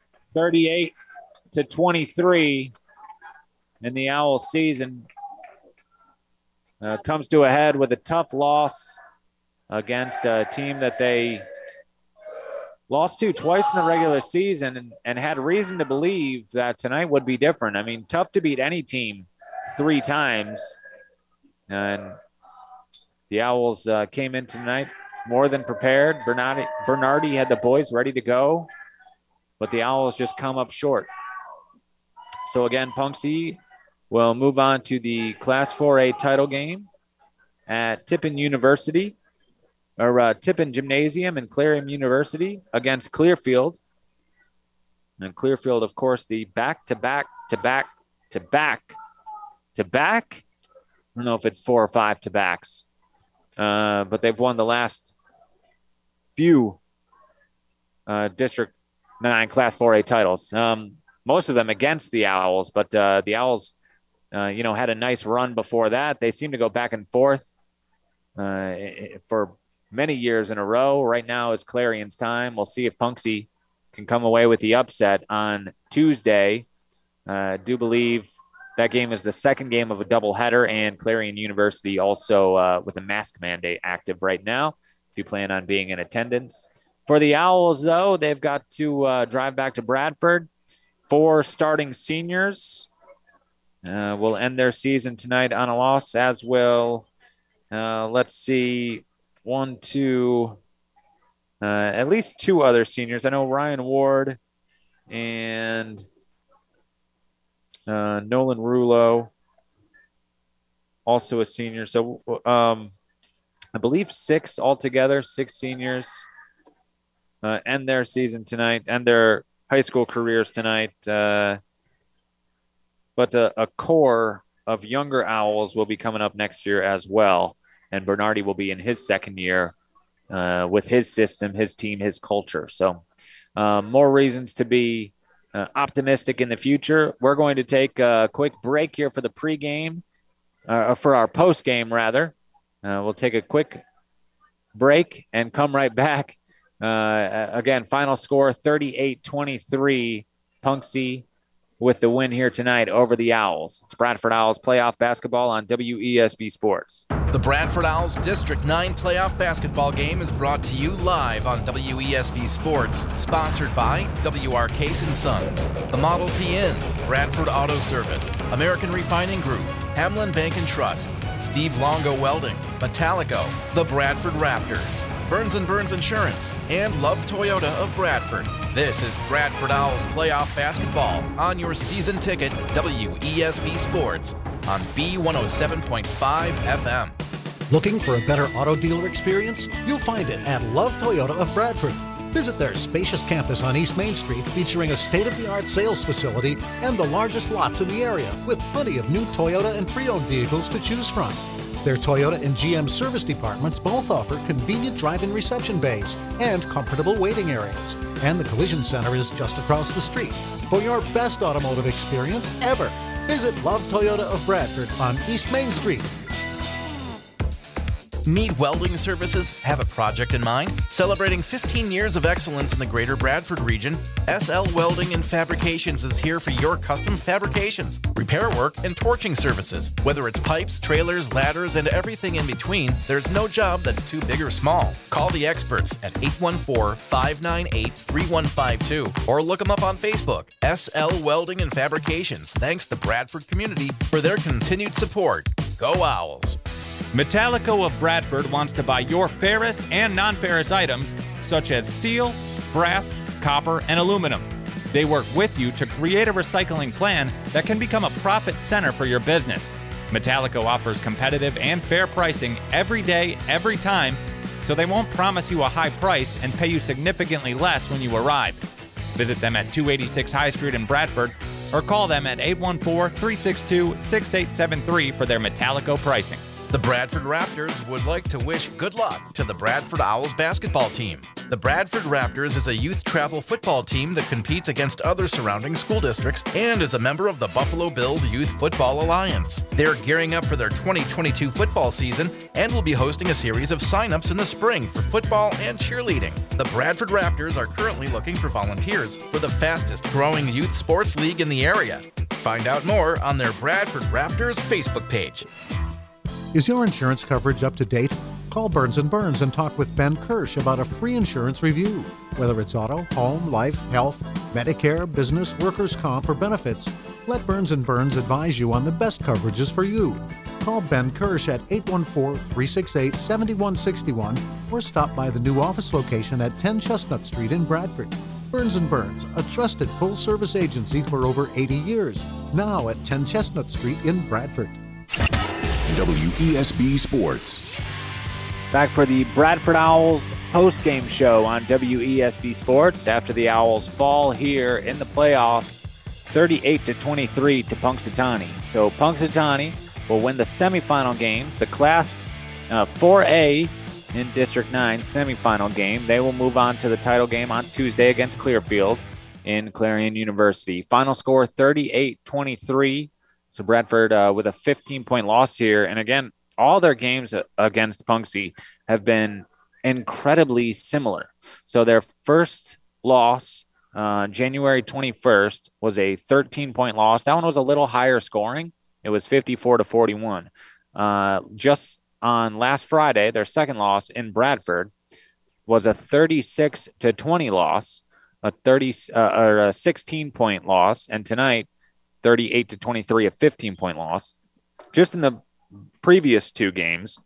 38-23. And the Owls season comes to a head with a tough loss against a team that they lost to twice in the regular season and had reason to believe that tonight would be different. I mean, tough to beat any team 3 times. And the Owls came in tonight more than prepared. Bernardi had the boys ready to go, but the Owls just come up short. So again, Punxsy will move on to the Class 4A title game at Tippin University, or Tippin Gymnasium and Clarion University against Clearfield. And Clearfield, of course, the back-to-back. I don't know if it's 4 or 5 to-backs, but they've won the last few District 9 Class 4A titles. Most of them against the Owls, but the Owls, had a nice run before that. They seem to go back and forth for many years in a row. Right now is Clarion's time. We'll see if Punxsy can come away with the upset on Tuesday. I do believe that game is the second game of a doubleheader, and Clarion University also with a mask mandate active right now if you plan on being in attendance. For the Owls, though, they've got to drive back to Bradford. 4 starting seniors will end their season tonight on a loss, as will, let's see, at least 2 other seniors. I know Ryan Ward and Nolan Rulo, also a senior. So I believe 6 altogether, 6 seniors end their season tonight, end their high school careers tonight. But a core of younger Owls will be coming up next year as well. And Bernardi will be in his second year with his system, his team, his culture. So more reasons to be optimistic in the future. We're going to take a quick break here for the pregame, for our postgame, rather. We'll take a quick break and come right back. Again, final score 38-23. Punxsy with the win here tonight over the Owls. It's Bradford Owls playoff basketball on WESB Sports. The Bradford Owls District 9 playoff basketball game is brought to you live on WESB Sports, sponsored by WR Case & Sons, the Model T Inn, Bradford Auto Service, American Refining Group, Hamlin Bank & Trust, Steve Longo Welding, Metallico, the Bradford Raptors, Burns & Burns Insurance, and Love Toyota of Bradford. This is Bradford Owls playoff basketball on your season ticket, WESB Sports, on B107.5 FM. Looking for a better auto dealer experience? You'll find it at Love Toyota of Bradford. Visit their spacious campus on East Main Street, featuring a state-of-the-art sales facility and the largest lots in the area, with plenty of new Toyota and pre-owned vehicles to choose from. Their Toyota and GM service departments both offer convenient drive-in reception bays and comfortable waiting areas. And the collision center is just across the street. For your best automotive experience ever, visit Love Toyota of Bradford on East Main Street. Need welding services? Have a project in mind? Celebrating 15 years of excellence in the greater Bradford region, SL Welding and Fabrications is here for your custom fabrications, repair work, and torching services. Whether it's pipes, trailers, ladders, and everything in between, there's no job that's too big or small. Call the experts at 814-598-3152 or look them up on Facebook. SL Welding and Fabrications thanks the Bradford community for their continued support. Go Owls! Metallico of Bradford wants to buy your ferrous and non-ferrous items such as steel, brass, copper, and aluminum. They work with you to create a recycling plan that can become a profit center for your business. Metallico offers competitive and fair pricing every day, every time, so they won't promise you a high price and pay you significantly less when you arrive. Visit them at 286 High Street in Bradford or call them at 814-362-6873 for their Metallico pricing. The Bradford Raptors would like to wish good luck to the Bradford Owls basketball team. The Bradford Raptors is a youth travel football team that competes against other surrounding school districts and is a member of the Buffalo Bills Youth Football Alliance. They're gearing up for their 2022 football season and will be hosting a series of sign-ups in the spring for football and cheerleading. The Bradford Raptors are currently looking for volunteers for the fastest growing youth sports league in the area. Find out more on their Bradford Raptors Facebook page. Is your insurance coverage up to date? Call Burns & Burns and talk with Ben Kirsch about a free insurance review. Whether it's auto, home, life, health, Medicare, business, workers' comp, or benefits, let Burns & Burns advise you on the best coverages for you. Call Ben Kirsch at 814-368-7161 or stop by the new office location at 10 Chestnut Street in Bradford. Burns & Burns, a trusted full-service agency for over 80 years. Now at 10 Chestnut Street in Bradford. WESB Sports. Back for the Bradford Owls post-game show on WESB Sports after the Owls fall here in the playoffs 38-23 to Punxsutawney. So Punxsutawney will win the semifinal game, the Class 4A in District 9 semifinal game. They will move on to the title game on Tuesday against Clearfield in Clarion University. Final score 38-23. So Bradford with a 15-point loss here. And again, all their games against Punxsy have been incredibly similar. So their first loss, January 21st, was a 13-point loss. That one was a little higher scoring. It was 54-41. Just on last Friday, their second loss in Bradford was a 36-20 loss, a 16-point loss, and tonight 38-23, a 15-point loss. Just in the previous two games,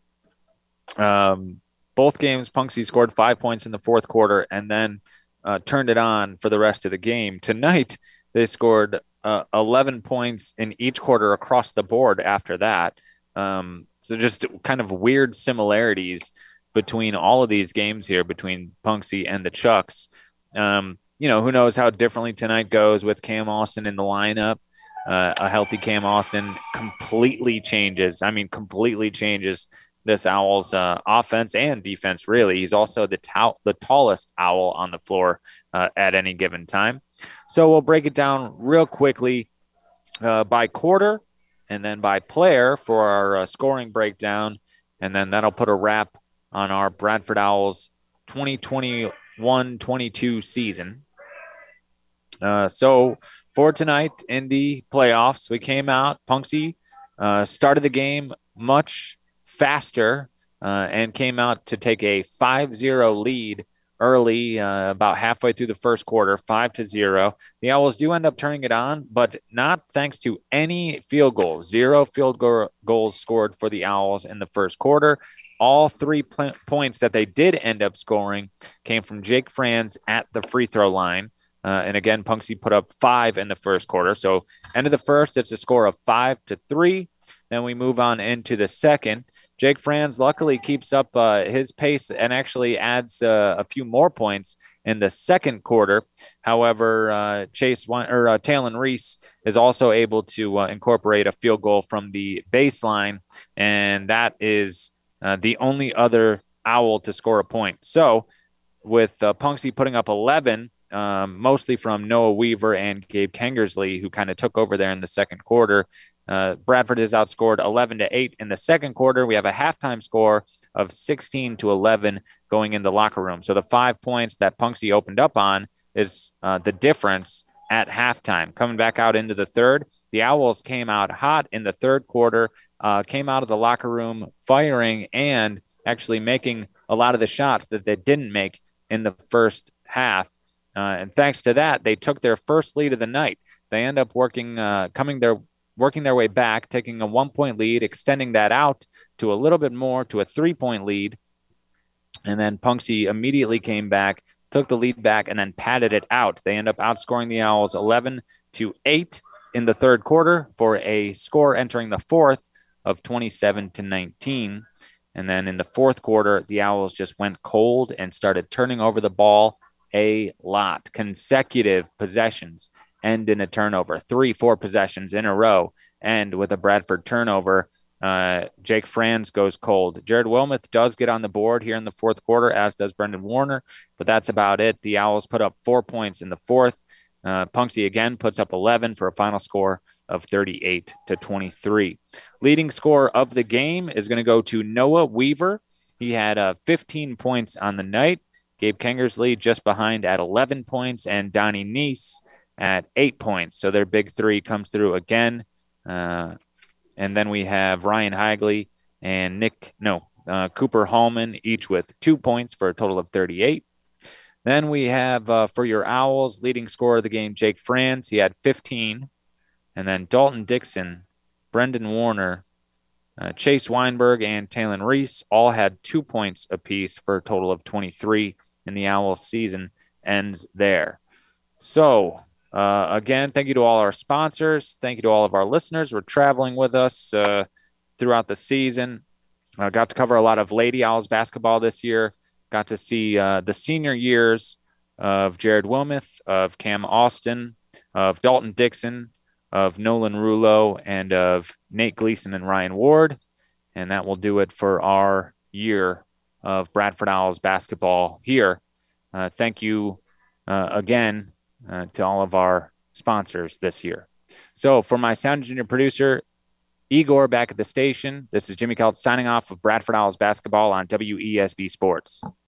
both games, Punxsy scored 5 points in the fourth quarter and then turned it on for the rest of the game. Tonight, they scored 11 points in each quarter across the board after that. So just kind of weird similarities between all of these games here, between Punxsy and the Chucks. Who knows how differently tonight goes with Cam Austin in the lineup. A healthy Cam Austin completely changes this Owls offense and defense, really. He's also the tallest Owl on the floor at any given time. So we'll break it down real quickly by quarter and then by player for our scoring breakdown, and then that'll put a wrap on our Bradford Owls 2021-22 season. So for tonight in the playoffs, we came out. Punxsy started the game much faster and came out to take a 5-0 lead early, about halfway through the first quarter, 5-0. The Owls do end up turning it on, but not thanks to any field goals. 0 field goals scored for the Owls in the first quarter. All 3 points that they did end up scoring came from Jake Franz at the free throw line. And again, Punxsy put up 5 in the first quarter. So end of the first, it's a score of 5-3. Then we move on into the second. Jake Franz luckily keeps up his pace and actually adds a few more points in the second quarter. However, Talon Reese is also able to incorporate a field goal from the baseline, and that is the only other Owl to score a point. So with Punxsy putting up 11, mostly from Noah Weaver and Gabe Kengersley, who kind of took over there in the second quarter, Bradford is outscored 11-8 in the second quarter. We have a halftime score of 16-11 going in the locker room. So the 5 points that Punxsy opened up on is the difference at halftime. Coming back out into the third, the Owls came out hot in the third quarter, came out of the locker room firing and actually making a lot of the shots that they didn't make in the first half. And thanks to that, they took their first lead of the night. They end up working their way back, taking a 1-point lead, extending that out to a little bit more, to a 3-point lead. And then Punxsy immediately came back, took the lead back, and then padded it out. They end up outscoring the Owls 11-8 in the third quarter for a score entering the fourth of 27-19. And then in the fourth quarter, the Owls just went cold and started turning over the ball a lot. Consecutive possessions end in a turnover. 3-4 possessions in a row end with a Bradford turnover. Jake Franz goes cold. Jared Wilmoth does get on the board here in the fourth quarter, as does Brendan Warner, but that's about it. The Owls put up 4 points in the fourth. Punksy again puts up 11 for a final score of 38-23. Leading scorer of the game is going to go to Noah Weaver. He had 15 points on the night. Gabe Kengersley just behind at 11 points, and Donnie Neese at 8 points. So their big three comes through again. And then we have Ryan Higley and Cooper Hallman, each with 2 points for a total of 38. Then we have, for your Owls, leading scorer of the game, Jake Franz. He had 15. And then Dalton Dixon, Brendan Warner, Chase Weinberg, and Talon Reese all had 2 points apiece for a total of 23. And the Owls season ends there. So, again, thank you to all our sponsors. Thank you to all of our listeners who are traveling with us throughout the season. Got to cover a lot of Lady Owls basketball this year. Got to see the senior years of Jared Wilmoth, of Cam Austin, of Dalton Dixon, of Nolan Rulo, and of Nate Gleason and Ryan Ward. And that will do it for our year of Bradford Owls basketball here. Thank you again to all of our sponsors this year. So for my sound engineer producer, Igor, back at the station, this is Jimmy Keltz signing off of Bradford Owls basketball on WESB Sports.